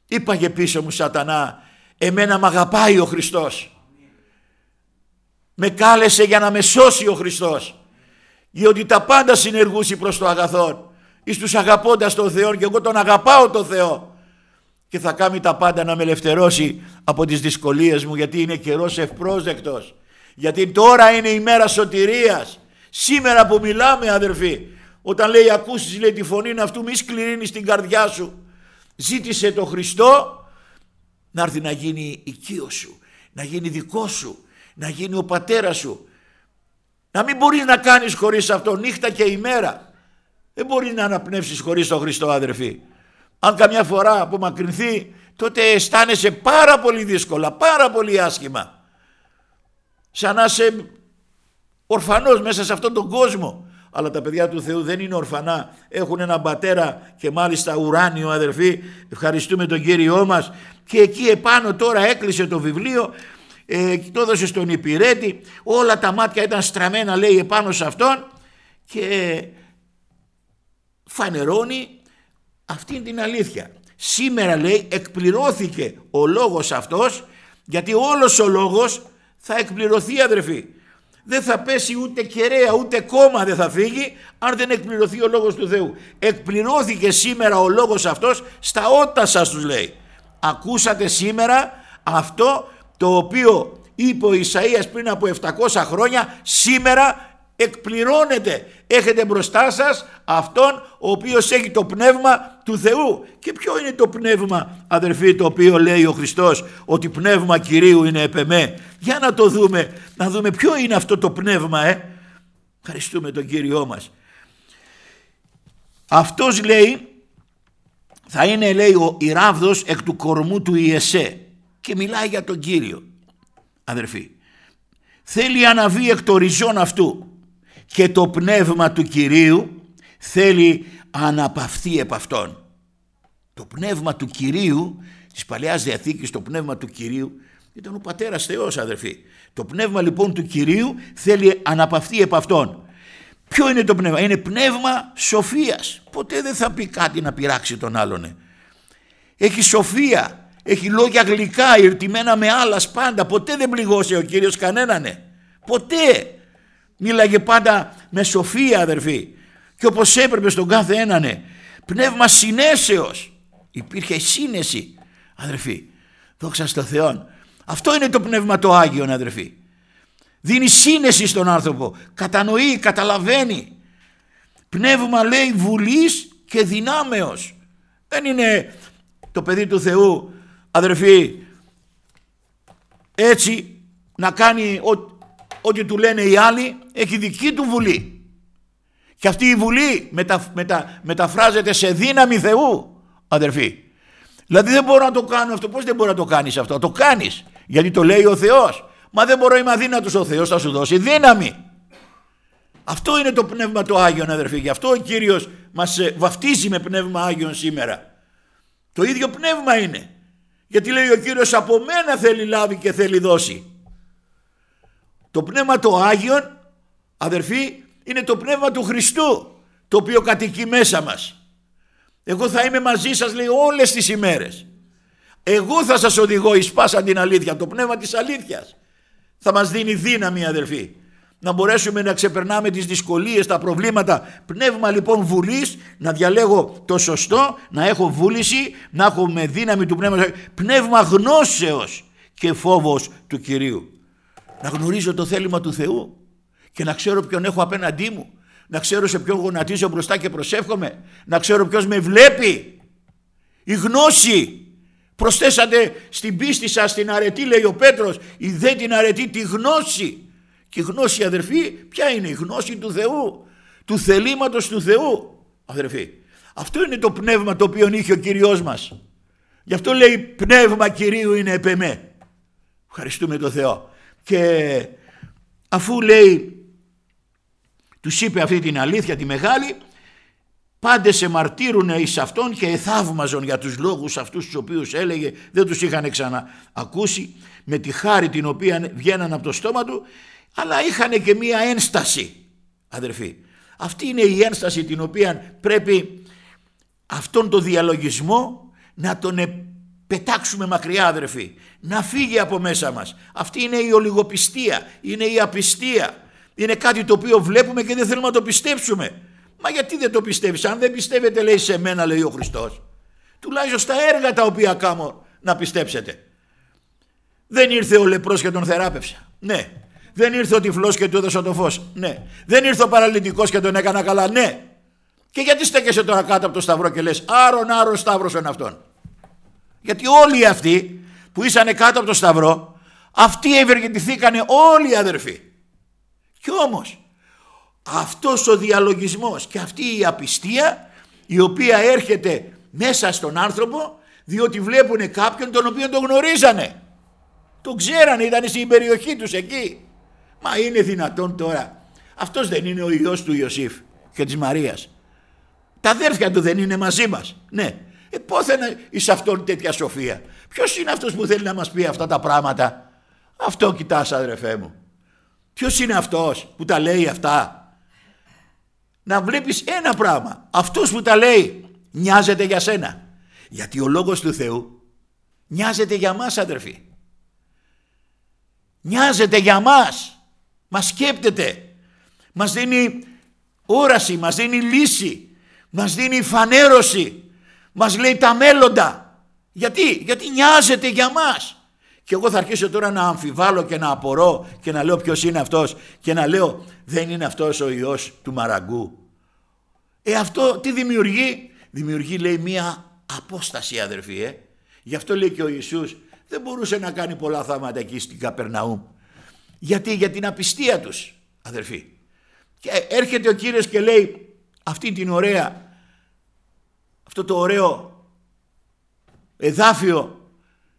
S1: Είπαγε πίσω μου σατανά, εμένα μ' αγαπάει ο Χριστός. Με κάλεσε για να με σώσει ο Χριστός. Διότι τα πάντα συνεργούσι προς το αγαθόν. Εις τους αγαπώντας τον Θεό, και εγώ τον αγαπάω τον Θεό. Και θα κάνει τα πάντα να με ελευθερώσει από τις δυσκολίες μου, γιατί είναι καιρός ευπρόσδεκτος. Γιατί τώρα είναι η μέρα σωτηρίας. Σήμερα που μιλάμε, αδερφοί, όταν λέει ακούσεις, λέει, τη φωνή αυτού, μη σκληρύνεις την καρδιά σου. Ζήτησε το Χριστό να έρθει να γίνει οικείο σου, να γίνει δικό σου, να γίνει ο πατέρας σου. Να μην μπορείς να κάνεις χωρίς αυτό νύχτα και ημέρα. Δεν μπορείς να αναπνεύσεις χωρίς τον Χριστό, αδερφοί. Αν καμιά φορά απομακρυνθεί, τότε αισθάνεσαι πάρα πολύ δύσκολα, πάρα πολύ άσχημα. Σαν να είσαι ορφανός μέσα σε αυτόν τον κόσμο. Αλλά τα παιδιά του Θεού δεν είναι ορφανά. Έχουν έναν πατέρα, και μάλιστα ουράνιο, αδερφοί. Ευχαριστούμε τον Κύριό μας. Και εκεί επάνω τώρα έκλεισε το βιβλίο, ε, το έδωσε στον υπηρέτη. Όλα τα μάτια ήταν στραμμένα, λέει, επάνω σε αυτόν, και φανερώνει αυτήν την αλήθεια. Σήμερα, λέει, εκπληρώθηκε ο λόγος αυτός, γιατί όλος ο λόγος θα εκπληρωθεί, αδερφοί. Δεν θα πέσει ούτε κεραία, ούτε κόμμα δεν θα φύγει, αν δεν εκπληρωθεί ο λόγος του Θεού. Εκπληρώθηκε σήμερα ο λόγος αυτός στα ότα σας, τους λέει. Ακούσατε σήμερα αυτό το οποίο είπε ο Ισαΐας πριν από επτακόσια χρόνια, σήμερα εκπληρώνεται. Έχετε μπροστά σας αυτόν ο οποίος έχει το πνεύμα του Θεού. Και ποιο είναι το πνεύμα, αδερφοί, το οποίο λέει ο Χριστός ότι πνεύμα Κυρίου είναι επ' εμέ? Για να το δούμε, να δούμε ποιο είναι αυτό το πνεύμα. ε. Ευχαριστούμε τον Κύριό μας. Αυτός, λέει, θα είναι, λέει, ο η ράβδος εκ του κορμού του Ιεσέ, και μιλάει για τον Κύριο, αδερφοί. Θέλει αναβεί εκ των ριζών αυτού, και το πνεύμα του Κυρίου θέλει αναπαυθεί επ' αυτόν. Το πνεύμα του Κυρίου της Παλαιάς Διαθήκης, το πνεύμα του Κυρίου ήταν ο Πατέρας Θεός, αδερφοί. Το πνεύμα λοιπόν του Κυρίου θέλει αναπαυθεί επ' αυτόν. Ποιο είναι το πνεύμα? Είναι πνεύμα σοφίας. Ποτέ δεν θα πει κάτι να πειράξει τον άλλον. Έχει σοφία, έχει λόγια γλυκά, ηρτημένα με άλλας πάντα. Ποτέ δεν πληγώσε ο Κύριος κανέναν. Ποτέ. Μίλαγε πάντα με σοφία, αδερφοί, και όπως έπρεπε στον κάθε έναν. Πνεύμα συνέσεως. Υπήρχε σύνεση, αδερφοί. Δόξα στο Θεό. Αυτό είναι το πνεύμα το Άγιον, αδερφοί. Δίνει σύνεση στον άνθρωπο. Κατανοεί, καταλαβαίνει. Πνεύμα, λέει, βουλής και δυνάμεως. Δεν είναι το παιδί του Θεού, αδερφοί, έτσι να κάνει ό, ό,τι του λένε οι άλλοι. Έχει δική του βουλή. Και αυτή η βουλή μετα, μετα, μεταφράζεται σε δύναμη Θεού, αδερφοί. Δηλαδή δεν μπορώ να το κάνω αυτό. Πώς δεν μπορεί να το κάνεις αυτό? Το κάνεις γιατί το λέει ο Θεός. Μα δεν μπορώ, είμαι αδύνατος, ο Θεός θα σου δώσει δύναμη. Αυτό είναι το πνεύμα το Άγιον, αδερφοί. Γι' αυτό ο Κύριος μας βαφτίζει με πνεύμα Άγιον σήμερα. Το ίδιο πνεύμα είναι. Γιατί λέει ο Κύριος, από μένα θέλει λάβει και θέλει δώσει. Το πνεύμα το Άγιον, αδερφοί, είναι το πνεύμα του Χριστού, το οποίο κατοικεί μέσα μας. Εγώ θα είμαι μαζί σας, λέει, όλες τις ημέρες. Εγώ θα σας οδηγώ εις πάσαν την αλήθεια. Το πνεύμα της αλήθειας θα μας δίνει δύναμη, αδερφοί, να μπορέσουμε να ξεπερνάμε τις δυσκολίες, τα προβλήματα. Πνεύμα λοιπόν βουλής, να διαλέγω το σωστό, να έχω βούληση, να έχω με δύναμη του πνεύματος. Πνεύμα γνώσεως και φόβος του Κυρίου. Να γνωρίζω το θέλημα του Θεού και να ξέρω ποιον έχω απέναντί μου, να ξέρω σε ποιον γονατίζω μπροστά και προσεύχομαι, να ξέρω ποιος με βλέπει. Η γνώση. Προσθέσατε στην πίστη σας την αρετή, λέει ο Πέτρος, η δε την αρετή τη γνώση. Και η γνώση, αδερφοί, ποια είναι? Η γνώση του Θεού, του θελήματος του Θεού, αδερφοί. Αυτό είναι το πνεύμα το οποίο είχε ο Κύριος μας. Γι' αυτό λέει, πνεύμα Κυρίου είναι επ' εμέ. Ευχαριστούμε τον Θεό. Και αφού λέει, τους είπε αυτή την αλήθεια τη μεγάλη, πάντες σε μαρτύρουνε εις αυτόν και εθαύμαζον για τους λόγους αυτούς τους οποίους έλεγε, δεν τους είχαν ξαναακούσει, με τη χάρη την οποία βγαίναν από το στόμα του, αλλά είχαν και μία ένσταση, αδερφοί. Αυτή είναι η ένσταση την οποία πρέπει αυτόν τον διαλογισμό να τον πετάξουμε μακριά, αδερφοί. Να φύγει από μέσα μας. Αυτή είναι η ολιγοπιστία, είναι η απιστία. Είναι κάτι το οποίο βλέπουμε και δεν θέλουμε να το πιστέψουμε. Μα γιατί δεν το πιστεύεις? Αν δεν πιστεύετε, λέει, σε μένα, λέει ο Χριστός, τουλάχιστον στα έργα τα οποία κάνω να πιστέψετε. Δεν ήρθε ο λεπρός και τον θεράπευσα. Ναι. Δεν ήρθε ο τυφλός και του έδωσα το φως. Ναι. Δεν ήρθε ο παραλυτικός και τον έκανα καλά. Ναι. Και γιατί στέκεσαι τώρα κάτω από το σταυρό και λες άρον άρον σταύρωσον αυτόν? Γιατί όλοι αυτοί που ήσανε κάτω από το σταυρό, αυτοί ευεργετηθήκανε όλοι οι αδερφοί. Κι όμως αυτός ο διαλογισμός και αυτή η απιστία, η οποία έρχεται μέσα στον άνθρωπο, διότι βλέπουν κάποιον τον οποίο τον γνωρίζανε, τον ξέρανε, ήταν στην περιοχή τους εκεί. Μα είναι δυνατόν τώρα? Αυτός δεν είναι ο Υιός του Ιωσήφ και της Μαρίας? Τα αδέρφια του δεν είναι μαζί μας? Ναι. Ε, πόθεν εις αυτόν τέτοια σοφία? Ποιος είναι αυτός που θέλει να μας πει αυτά τα πράγματα? Αυτό κοιτάς, αδερφέ μου. Ποιος είναι αυτός που τα λέει αυτά? Να βλέπεις ένα πράγμα. Αυτός που τα λέει νοιάζεται για σένα. Γιατί ο Λόγος του Θεού νοιάζεται για μας, αδερφοί. Νοιάζεται για μας. Μας σκέπτεται. Μας δίνει όραση, μας δίνει λύση, μας δίνει φανέρωση, μας λέει τα μέλλοντα. Γιατί? Γιατί νοιάζεται για μας. Και εγώ θα αρχίσω τώρα να αμφιβάλλω και να απορώ και να λέω ποιος είναι αυτός και να λέω δεν είναι αυτός ο Υιός του Μαραγκού? Ε, αυτό τι δημιουργεί? Δημιουργεί, λέει, μία απόσταση, αδερφοί. Ε. Γι' αυτό λέει και ο Ιησούς δεν μπορούσε να κάνει πολλά θαύματα εκεί στην Καπερναούμ. Γιατί? Για την απιστία τους, αδερφοί. Και έρχεται ο Κύριος και λέει αυτή την ωραία, αυτό το ωραίο εδάφιο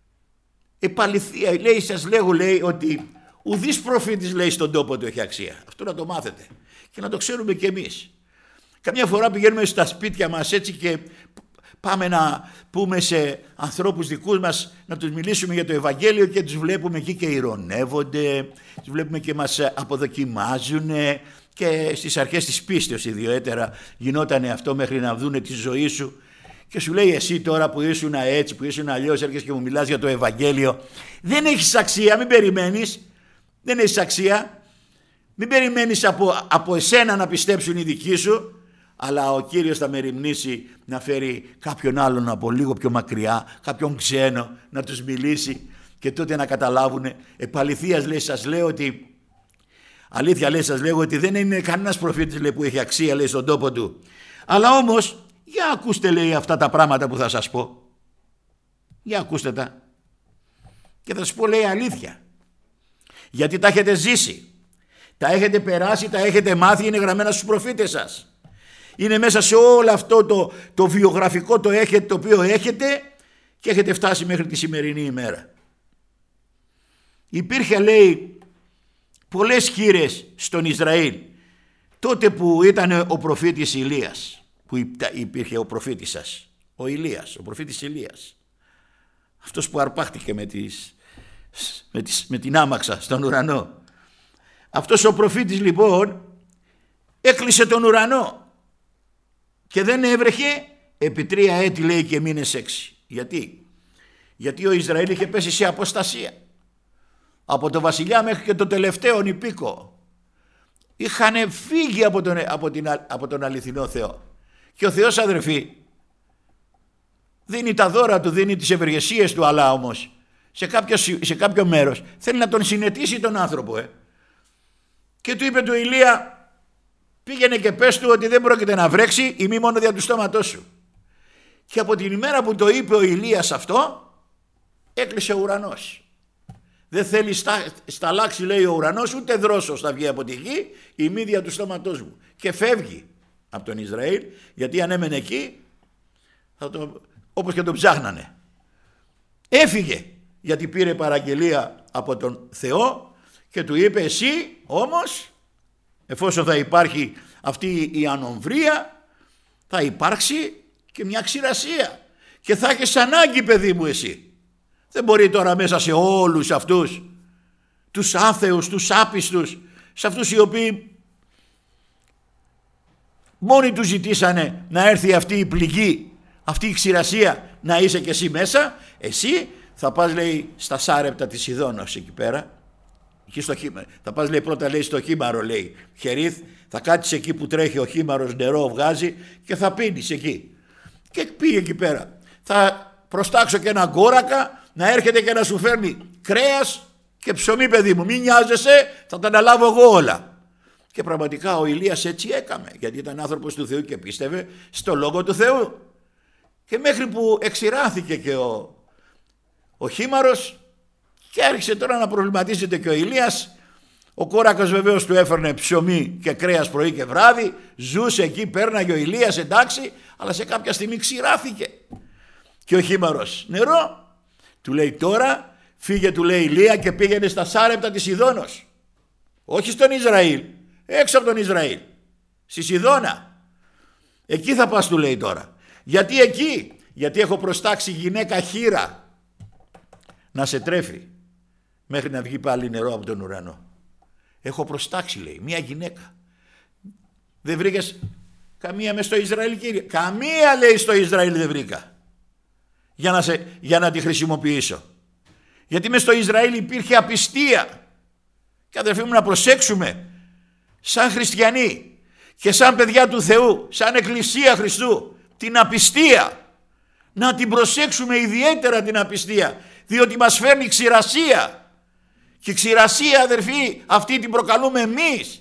S1: επαληθεία. Λέει, σας λέγω, λέει, ότι ουδής προφήτης, λέει, στον τόπο του έχει αξία. Αυτό να το μάθετε και να το ξέρουμε κι εμείς. Καμιά φορά πηγαίνουμε στα σπίτια μας έτσι και πάμε να πούμε σε ανθρώπους δικούς μας, να τους μιλήσουμε για το Ευαγγέλιο και τους βλέπουμε εκεί και ειρωνεύονται, τους βλέπουμε και μας αποδοκιμάζουν, και στις αρχές της πίστεως ιδιαίτερα γινόταν αυτό μέχρι να δούνε τη ζωή σου. Και σου λέει, εσύ τώρα που ήσουν έτσι, που ήσουν αλλιώς, έρχεσαι και μου μιλάς για το Ευαγγέλιο. Δεν έχεις αξία, μην περιμένεις. Δεν έχεις αξία. Μην περιμένεις από, από εσένα να πιστέψουν οι δικοί σου. Αλλά ο Κύριος θα μεριμνήσει να φέρει κάποιον άλλον από λίγο πιο μακριά, κάποιον ξένο, να τους μιλήσει και τότε να καταλάβουν. Επαληθείας, λέει, σας λέω ότι, αλήθεια, λέει, σας λέω ότι δεν είναι κανένας προφήτης, λέει, που έχει αξία, λέει, στον τόπο του. Αλλά όμως, για ακούστε, λέει, αυτά τα πράγματα που θα σας πω. Για ακούστε τα. Και θα σας πω, λέει, αλήθεια. Γιατί τα έχετε ζήσει. Τα έχετε περάσει, τα έχετε μάθει, είναι γραμμένα στους προφήτες σας. Είναι μέσα σε όλο αυτό το, το βιογραφικό το, έχετε, το οποίο έχετε και έχετε φτάσει μέχρι τη σημερινή ημέρα. Υπήρχε, λέει, πολλές χήρες στον Ισραήλ τότε που ήταν ο προφήτης Ηλίας, που υπήρχε ο προφήτης σας, ο Ηλίας, ο προφήτης Ηλίας, αυτός που αρπάχτηκε με, τις, με, τις, με την άμαξα στον ουρανό. Αυτός ο προφήτης, λοιπόν, έκλεισε τον ουρανό και δεν έβρεχε επί τρία έτη, λέει, και μήνες έξι. Γιατί? Γιατί ο Ισραήλ είχε πέσει σε αποστασία. Από το βασιλιά μέχρι και το τελευταίο υπήκο είχαν φύγει από τον, από, την, από τον αληθινό Θεό. Και ο Θεός, αδερφοί, δίνει τα δώρα του, δίνει τις ευεργεσίες του, αλλά όμως σε κάποιο, σε κάποιο μέρος θέλει να τον συνετίσει τον άνθρωπο. Ε. Και του είπε του Ηλία, πήγαινε και πες του ότι δεν πρόκειται να βρέξει ή μη μόνο δια του στόματός σου. Και από την ημέρα που το είπε ο Ηλίας αυτό, έκλεισε ο ουρανός. Δεν θέλει στα, σταλάξει, λέει, ο ουρανός, ούτε δρόσος θα βγει από τη γη η μη δια του στόματός μου. Και φεύγει από τον Ισραήλ, γιατί αν έμενε εκεί, θα το, όπως και τον ψάχνανε. Έφυγε, γιατί πήρε παραγγελία από τον Θεό και του είπε, εσύ όμως, εφόσον θα υπάρχει αυτή η ανομβρία, θα υπάρξει και μια ξηρασία και θα έχεις ανάγκη, παιδί μου, εσύ. Δεν μπορεί τώρα μέσα σε όλους αυτούς τους άθεους, τους άπιστους, σε αυτούς οι οποίοι μόνοι τους ζητήσανε να έρθει αυτή η πληγή, αυτή η ξηρασία, να είσαι και εσύ μέσα, εσύ θα πας, λέει, στα Σάρεπτα της Σιδώνος εκεί πέρα. Εκεί στο χήμα. Θα πας, λέει, πρώτα, λέει, στο χήμαρο, λέει, Χερίθ, θα κάτσεις εκεί που τρέχει ο χήμαρος, νερό βγάζει και θα πίνεις εκεί. Και πήγε εκεί πέρα. Θα προστάξω και ένα γκόρακα να έρχεται και να σου φέρνει κρέας και ψωμί, παιδί μου. Μην νοιάζεσαι, θα τα αναλάβω εγώ όλα. Και πραγματικά ο Ηλίας έτσι έκαμε, γιατί ήταν άνθρωπος του Θεού και πίστευε στο Λόγο του Θεού. Και μέχρι που εξηράθηκε και ο, ο χήμαρος και άρχισε τώρα να προβληματίζεται και ο Ηλίας. Ο κόρακας βεβαίως του έφερνε ψωμί και κρέας πρωί και βράδυ, ζούσε εκεί, πέρναγε ο Ηλίας, εντάξει, αλλά σε κάποια στιγμή ξηράθηκε. Και ο χήμαρος, νερό, του λέει τώρα φύγε, του λέει, Ηλία, και πήγαινε στα Σάρεπτα της Σιδώνος. Όχι στον Ισραήλ, έξω από τον Ισραήλ, στη Σιδώνα. Εκεί θα πας, του λέει τώρα. Γιατί εκεί? Γιατί έχω προστάξει γυναίκα χήρα να σε τρέφει μέχρι να βγει πάλι νερό από τον ουρανό. Έχω προστάξει, λέει, μία γυναίκα. Δεν βρήκες καμία μες στο Ισραήλ, κύριε? Καμία, λέει, στο Ισραήλ δεν βρήκα για να, σε, για να τη χρησιμοποιήσω. Γιατί μες στο Ισραήλ υπήρχε απιστία. Και αδερφοί μου, να προσέξουμε σαν χριστιανοί και σαν παιδιά του Θεού, σαν εκκλησία Χριστού, την απιστία. Να την προσέξουμε ιδιαίτερα την απιστία, διότι μας φέρνει ξηρασία. Και ξηρασία, αδερφοί, αυτή την προκαλούμε εμείς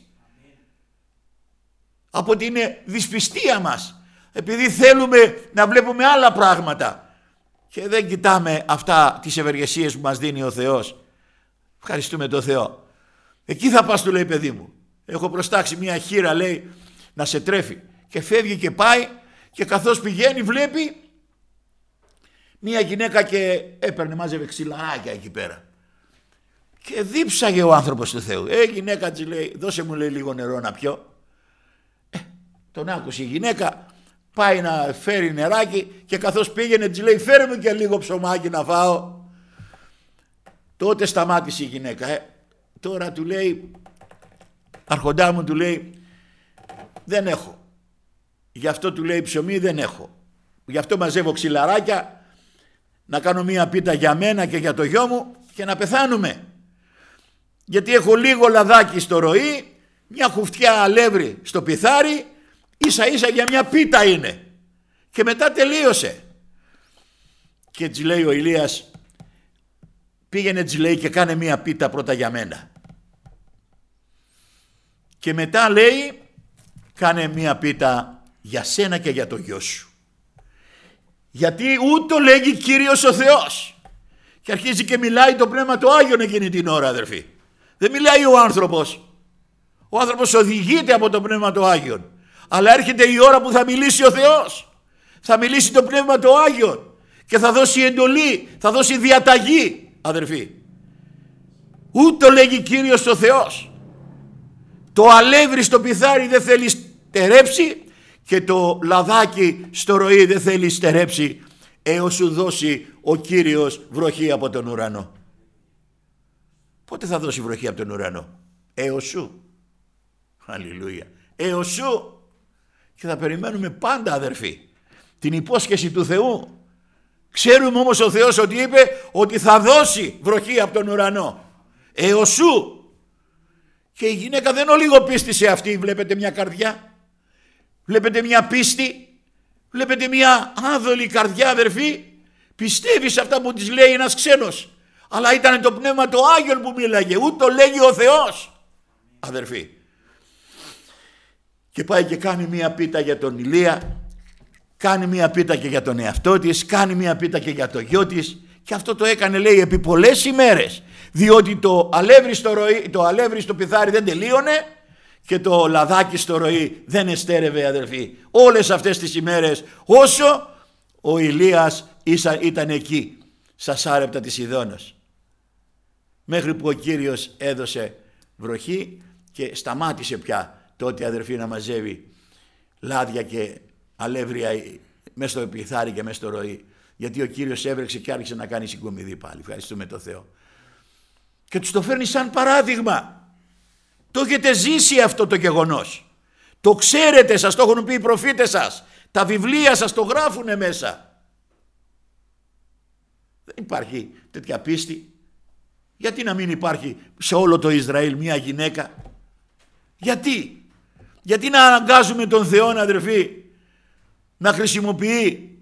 S1: από την δυσπιστία μας, επειδή θέλουμε να βλέπουμε άλλα πράγματα και δεν κοιτάμε αυτά τις ευεργεσίες που μας δίνει ο Θεός. Ευχαριστούμε τον Θεό. Εκεί θα πας, του λέει, παιδί μου. Έχω προστάξει μια χήρα, λέει, να σε τρέφει. Και φεύγει και πάει, και καθώς πηγαίνει βλέπει μια γυναίκα και έπαιρνε, μάζευε ξυλαράκια εκεί πέρα. Και δίψαγε ο άνθρωπος του Θεού. Ε, γυναίκα, της λέει, δώσε μου, λέει, λίγο νερό να πιω. Ε, τον άκουσε η γυναίκα, πάει να φέρει νεράκι και καθώς πήγαινε της λέει, φέρε μου και λίγο ψωμάκι να φάω. Τότε σταμάτησε η γυναίκα. Ε, τώρα, του λέει, αρχοντά μου, του λέει, δεν έχω. Γι' αυτό, του λέει, ψωμί δεν έχω. Γι' αυτό μαζεύω ξυλαράκια να κάνω μία πίτα για μένα και για το γιο μου και να πεθάνουμε. Γιατί έχω λίγο λαδάκι στο ροή, μια χουφτιά αλεύρι στο πιθάρι, ίσα ίσα για μια πίτα είναι. Και μετά τελείωσε. Και της λέει ο Ηλίας, πήγαινε, της λέει, και κάνε μια πίτα πρώτα για μένα. Και μετά, λέει, κάνε μια πίτα για σένα και για το γιο σου. Γιατί ούτω λέγει Κύριος ο Θεός. Και αρχίζει και μιλάει το Πνεύμα το Άγιον εκείνη την ώρα, αδερφοί. Δεν μιλάει ο άνθρωπος. Ο άνθρωπος οδηγείται από το Πνεύμα το Άγιον. Αλλά έρχεται η ώρα που θα μιλήσει ο Θεός. Θα μιλήσει το Πνεύμα το Άγιον και θα δώσει εντολή, θα δώσει διαταγή, αδερφοί. Ούτω λέγει Κύριος ο Θεός. Το αλεύρι στο πιθάρι δεν θέλει στερέψει και το λαδάκι στο ροή δεν θέλει στερέψει έως σου δώσει ο Κύριος βροχή από τον ουρανό. Πότε θα δώσει βροχή από τον ουρανό? Έως σου. Αλληλούια. Έως σου. Και θα περιμένουμε πάντα, αδερφοί, την υπόσχεση του Θεού. Ξέρουμε όμως ο Θεός ότι είπε ότι θα δώσει βροχή από τον ουρανό. Έως σου. Και η γυναίκα δεν ολίγο πίστησε αυτή. Βλέπετε μια καρδιά, βλέπετε μια πίστη, βλέπετε μια άδολη καρδιά, αδερφοί. Πιστεύει σε αυτά που της λέει ένας ξένος. Αλλά ήταν το Πνεύμα το Άγιον που μίλαγε. Ούτω λέγει ο Θεός, αδερφοί. Και πάει και κάνει μία πίτα για τον Ηλία, κάνει μία πίτα και για τον εαυτό της, κάνει μία πίτα και για το γιο της. Και αυτό το έκανε, λέει, επί πολλές ημέρες, διότι το αλεύρι στο, ροή, το αλεύρι στο πιθάρι δεν τελείωνε και το λαδάκι στο ροή δεν εστέρευε, αδερφοί. Όλες αυτές τις ημέρες, όσο ο Ηλίας ήταν εκεί στα Σάρεπτα της Σιδώνος, μέχρι που ο Κύριος έδωσε βροχή και σταμάτησε πια τότε, αδερφοί, να μαζεύει λάδια και αλεύρια μέσα στο πιθάρι και μέσα στο ροή, γιατί ο Κύριος έβρεξε και άρχισε να κάνει συγκομιδή πάλι. Ευχαριστούμε τον Θεό. Και τους το φέρνει σαν παράδειγμα. Το έχετε ζήσει αυτό το γεγονός. Το ξέρετε, σας το έχουν πει οι προφήτες σας. Τα βιβλία σας το γράφουνε μέσα. Δεν υπάρχει τέτοια πίστη. Γιατί να μην υπάρχει σε όλο το Ισραήλ μια γυναίκα? Γιατί? Γιατί να αναγκάζουμε τον Θεό, αδερφοί, να χρησιμοποιεί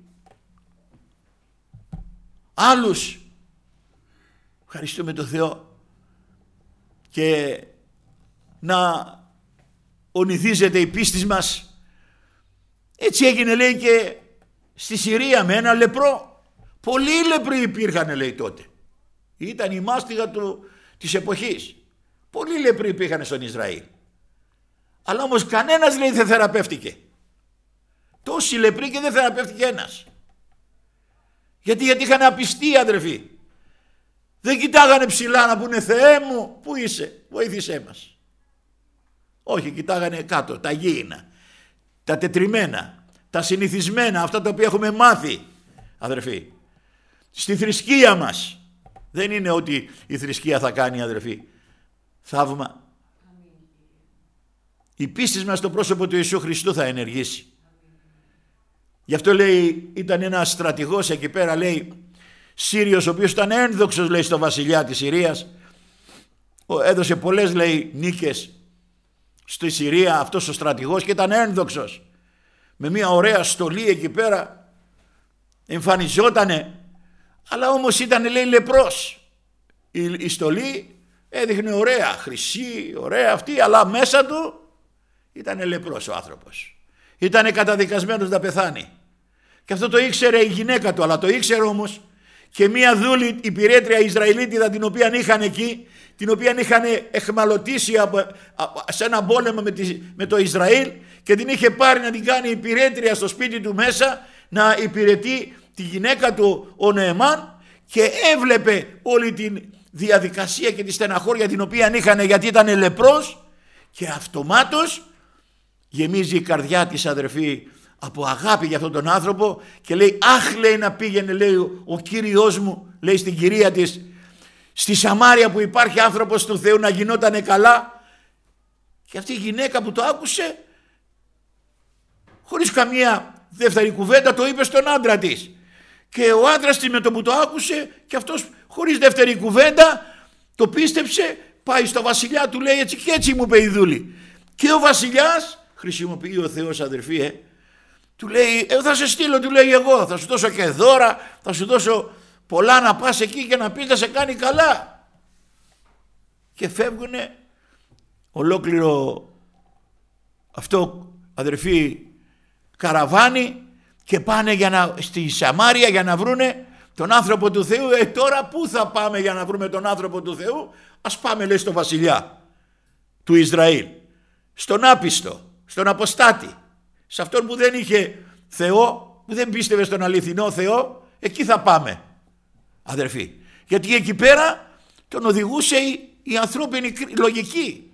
S1: άλλους? Ευχαριστούμε τον Θεό. Και να ονειδίζεται η πίστη μας. Έτσι έγινε, λέει, και στη Συρία με ένα λεπρό. Πολλοί λεπροί υπήρχαν, λέει, τότε. Ήταν η μάστιγα του, της εποχής. Πολλοί λεπροί υπήρχαν στον Ισραήλ. Αλλά όμως κανένας, λέει, δεν θεραπεύτηκε. Τόσοι λεπροί και δεν θεραπεύτηκε ένας. Γιατί, γιατί είχαν απιστία, αδερφοί. Δεν κοιτάγανε ψηλά να πούνε Θεέ μου, πού είσαι, βοήθησέ μας. Όχι, κοιτάγανε κάτω, τα γήινα, τα τετριμένα, τα συνηθισμένα, αυτά τα οποία έχουμε μάθει, αδερφοί. Στη θρησκεία μας. Δεν είναι ότι η θρησκεία θα κάνει, αδερφοί, θαύμα. Η πίστη μας στο πρόσωπο του Ιησού Χριστού θα ενεργήσει. Γι' αυτό, λέει, ήταν ένας στρατηγός εκεί πέρα, λέει, Σύριος, ο οποίος ήταν ένδοξος, λέει, στο βασιλιά της Συρίας. Έδωσε πολλές, λέει, νίκες στη Συρία αυτός ο στρατηγός και ήταν ένδοξος. Με μια ωραία στολή εκεί πέρα εμφανιζότανε, αλλά όμως ήταν, λέει, λεπρός. Η, η στολή έδειχνε ωραία, χρυσή, ωραία αυτή, αλλά μέσα του ήταν λεπρός ο άνθρωπος. Ήταν καταδικασμένος να πεθάνει. Και αυτό το ήξερε η γυναίκα του, αλλά το ήξερε όμως και μία δούλη υπηρέτρια Ισραηλίτιδα, την οποία είχαν εκεί, την οποία είχαν εχμαλωτήσει από, από, σε ένα πόλεμο με, τη, με το Ισραήλ, και την είχε πάρει να την κάνει υπηρέτρια στο σπίτι του μέσα, να υπηρετεί τη γυναίκα του ο Νεεμάν, και έβλεπε όλη τη διαδικασία και τη στεναχώρια την οποία είχαν, γιατί ήταν λεπρός, και αυτομάτως γεμίζει η καρδιά της, αδερφή, από αγάπη για αυτόν τον άνθρωπο, και λέει, αχ, λέει, να πήγαινε, λέει, ο Κύριος μου, λέει, στην κυρία της, στη Σαμάρια που υπάρχει άνθρωπος του Θεού, να γινότανε καλά. Και αυτή η γυναίκα που το άκουσε, χωρίς καμία δεύτερη κουβέντα, το είπε στον άντρα της. Και ο άντρας της με το που το άκουσε, και αυτός χωρίς δεύτερη κουβέντα το πίστεψε, πάει στο βασιλιά, του λέει, έτσι και έτσι μου είπε η δούλη. Και ο βασιλιάς, χρησιμοποιεί ο Θεός, αδερφοί, ε, του λέει, ε, θα σε στείλω, του λέει, εγώ θα σου δώσω και δώρα, θα σου δώσω πολλά να πας εκεί και να πεις να σε κάνει καλά. Και φεύγουνε ολόκληρο αυτό, αδερφοί, καραβάνι, και πάνε για να, στη Σαμάρια για να βρούνε τον άνθρωπο του Θεού. Ε, τώρα πού θα πάμε για να βρούμε τον άνθρωπο του Θεού? Ας πάμε, λέει, στο βασιλιά του Ισραήλ, στον άπιστο, στον αποστάτη, σε αυτόν που δεν είχε Θεό, που δεν πίστευε στον αληθινό Θεό. Εκεί θα πάμε, αδερφοί, γιατί εκεί πέρα τον οδηγούσε η, η ανθρώπινη λογική.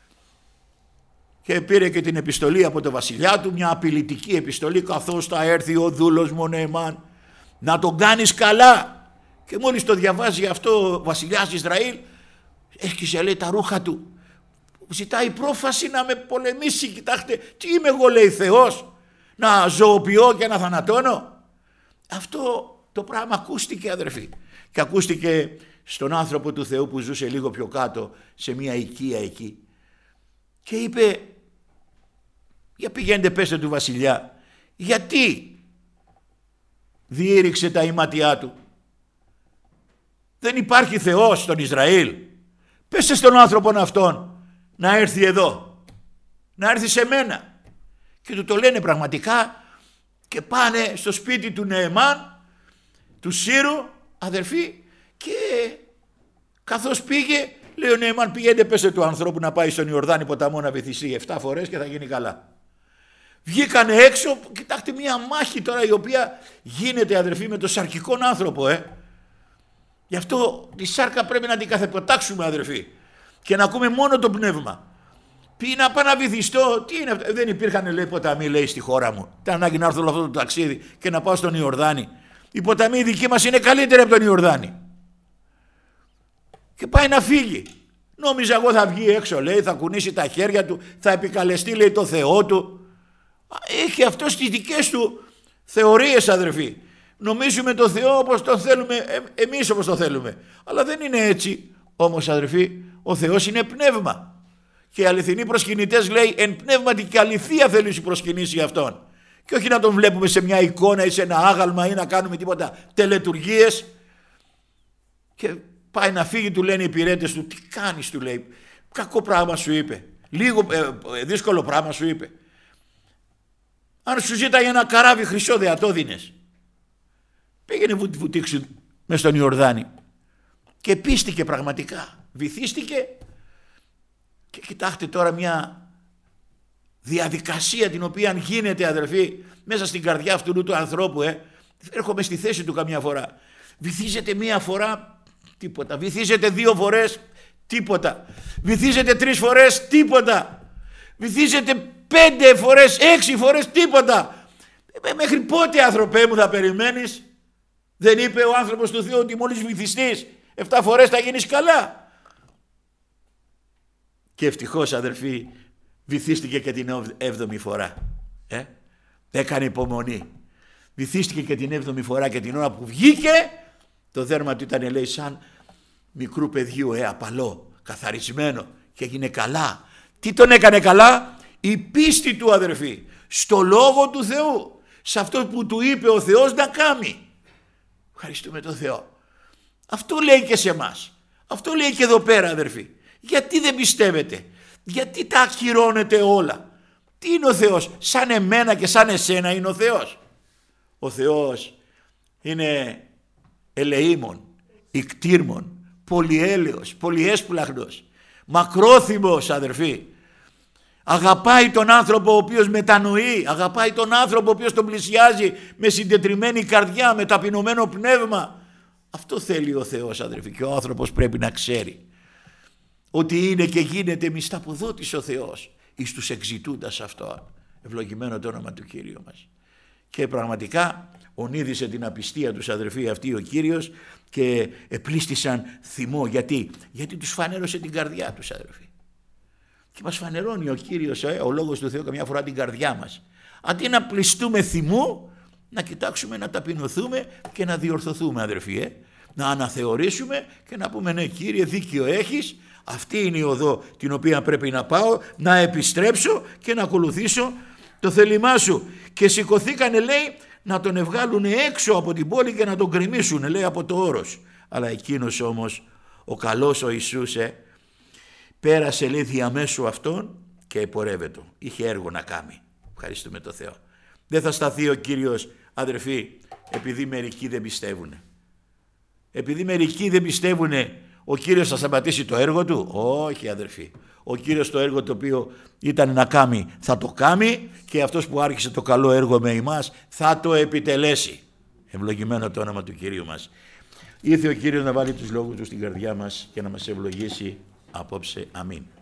S1: Και πήρε και την επιστολή από το βασιλιά του, μια απειλητική επιστολή, καθώς θα έρθει ο δούλος μου ο Νεεμάν να τον κάνεις καλά. Και μόλις το διαβάζει αυτό ο βασιλιάς Ισραήλ, έσκησε, λέει, τα ρούχα του, ζητάει πρόφαση να με πολεμήσει. Κοιτάξτε, τι είμαι εγώ, λέει, Θεός, να ζωοποιώ και να θανατώνω? Αυτό το πράγμα ακούστηκε, αδερφοί, και ακούστηκε στον άνθρωπο του Θεού που ζούσε λίγο πιο κάτω σε μια οικία εκεί, και είπε, για πηγαίνετε πέστε του βασιλιά, γιατί διήρυξε τα ηματιά του? Δεν υπάρχει Θεός στον Ισραήλ? Πέστε στον άνθρωπον αυτόν να έρθει εδώ, να έρθει σε μένα. Και του το λένε πραγματικά, και πάνε στο σπίτι του Νεεμάν, του Σύρου, αδερφοί, και καθώς πήγε, λέει ο Νεεμάν, πηγαίνετε πέστε του ανθρώπου να πάει στον Ιορδάνη ποταμό να βυθιστεί εφτά φορές και θα γίνει καλά. Βγήκανε έξω, κοιτάξτε, μια μάχη τώρα η οποία γίνεται, αδερφοί, με τον σαρκικόν άνθρωπο, ε. Γι' αυτό τη σάρκα πρέπει να την καθεποτάξουμε, αδερφοί, και να ακούμε μόνο το πνεύμα. Πει να πάω να βυθιστώ, τι είναι αυτό? Δεν υπήρχαν, λέει, ποταμοί, λέει, στη χώρα μου. Ήταν ανάγκη να έρθω όλο αυτό το ταξίδι και να πάω στον Ιορδάνη? Οι ποταμοί δικοί μας είναι καλύτεροι από τον Ιορδάνη. Και πάει να φύγει. Νόμιζα εγώ θα βγει έξω, λέει, θα κουνήσει τα χέρια του, θα επικαλεστεί, λέει, το Θεό του. Έχει αυτός τις δικές του θεωρίες, αδερφοί. Νομίζουμε τον Θεό όπως τον θέλουμε, ε, εμείς όπως τον θέλουμε. Αλλά δεν είναι έτσι. Όμως αδερφοί, ο Θεός είναι πνεύμα. Και οι αληθινοί προσκυνητές, λέει, εν πνεύματι και αληθεία θέλει να προσκυνήσει Αυτόν. Και όχι να τον βλέπουμε σε μια εικόνα ή σε ένα άγαλμα ή να κάνουμε τίποτα τελετουργίες. Και πάει να φύγει, του λένε οι υπηρέτες του, τι κάνεις, του λέει, κακό πράγμα σου είπε, λίγο ε, δύσκολο πράγμα σου είπε. Αν σου ζήταγε ένα καράβι χρυσό, δεν το δίνες. Πήγαινε βου, βουτήξου μες στον Ιορδάνη. Και πίστηκε πραγματικά, βυθίστηκε. Και κοιτάξτε τώρα μια διαδικασία την οποία γίνεται, αδερφοί, μέσα στην καρδιά αυτού του ανθρώπου. Ε. Έρχομαι στη θέση του καμιά φορά. Βυθίζεται μία φορά, τίποτα. Βυθίζεται δύο φορές, τίποτα. Βυθίζεται τρεις φορές, τίποτα. Βυθίζεται πέντε φορές, έξι φορές, τίποτα. Ε, μέχρι πότε, άνθρωπέ μου, θα περιμένεις? Δεν είπε ο άνθρωπος του Θεού ότι μόλις βυθιστείς εφτά φορές θα γίνεις καλά? Και ευτυχώς, αδερφοί, βυθίστηκε και την έβδομη φορά. Ε? Έκανε υπομονή. Βυθίστηκε και την έβδομη φορά και την ώρα που βγήκε, το δέρμα του ήταν, λέει, σαν μικρού παιδιού, ε, απαλό, καθαρισμένο, και έγινε καλά. Τι τον έκανε καλά? Η πίστη του, αδερφοί, στο Λόγο του Θεού, σε αυτό που του είπε ο Θεός να κάνει. Ευχαριστούμε τον Θεό. Αυτό λέει και σε εμάς. Αυτό λέει και εδώ πέρα, αδερφοί. Γιατί δεν πιστεύετε? Γιατί τα ακυρώνετε όλα? Τι είναι ο Θεός? Σαν εμένα και σαν εσένα είναι ο Θεός? Ο Θεός είναι ελεήμων, ικτήρμων, πολυέλεος, πολυέσπλαχνος, μακρόθυμος, αδερφοί. Αγαπάει τον άνθρωπο ο οποίος μετανοεί, αγαπάει τον άνθρωπο ο οποίος τον πλησιάζει με συντετριμμένη καρδιά, με ταπεινωμένο πνεύμα. Αυτό θέλει ο Θεός, αδερφοί, και ο άνθρωπος πρέπει να ξέρει ότι είναι και γίνεται μισθαποδότης ο Θεός εις τους εξητούντας αυτό. Ευλογημένο το όνομα του Κύριου μας. Και πραγματικά ονείδησε την απιστία τους, αδερφοί, αυτοί ο Κύριος, και επλήστησαν θυμό. Γιατί? Γιατί τους φανέρωσε την καρδιά τους, αδερφοί. Και μας φανερώνει ο Κύριος, ε, ο Λόγος του Θεού, καμιά φορά την καρδιά μας. Αντί να πληστούμε θυμού, να κοιτάξουμε να ταπεινωθούμε και να διορθωθούμε, αδερφοί. Ε. Να αναθεωρήσουμε και να πούμε, ναι, Κύριε, δίκιο έχεις. Αυτή είναι η οδό την οποία πρέπει να πάω, να επιστρέψω και να ακολουθήσω το θέλημά σου. Και σηκωθήκανε, λέει, να τον ευγάλουν έξω από την πόλη και να τον γκρεμίσουν, λέει, από το όρος. Αλλά εκείνος όμως, ο καλός ο Ιησούς, ε, πέρασε, λέει, διαμέσου αυτόν και επορεύεται. Είχε έργο να κάνει. Ευχαριστούμε το Θεό. Δεν θα σταθεί ο Κύριος, αδερφοί, επειδή μερικοί δεν πιστεύουν. Επειδή μερικοί δεν πιστεύουν, ο Κύριος θα σταματήσει το έργο του? Όχι, αδερφοί. Ο Κύριος το έργο το οποίο ήταν να κάνει θα το κάνει, και αυτός που άρχισε το καλό έργο με εμάς θα το επιτελέσει. Ευλογημένο το όνομα του Κυρίου μας. Ήρθε ο Κύριος να βάλει τους λόγους του στην καρδιά μας και να μας ευλογήσει απόψε. Αμήν.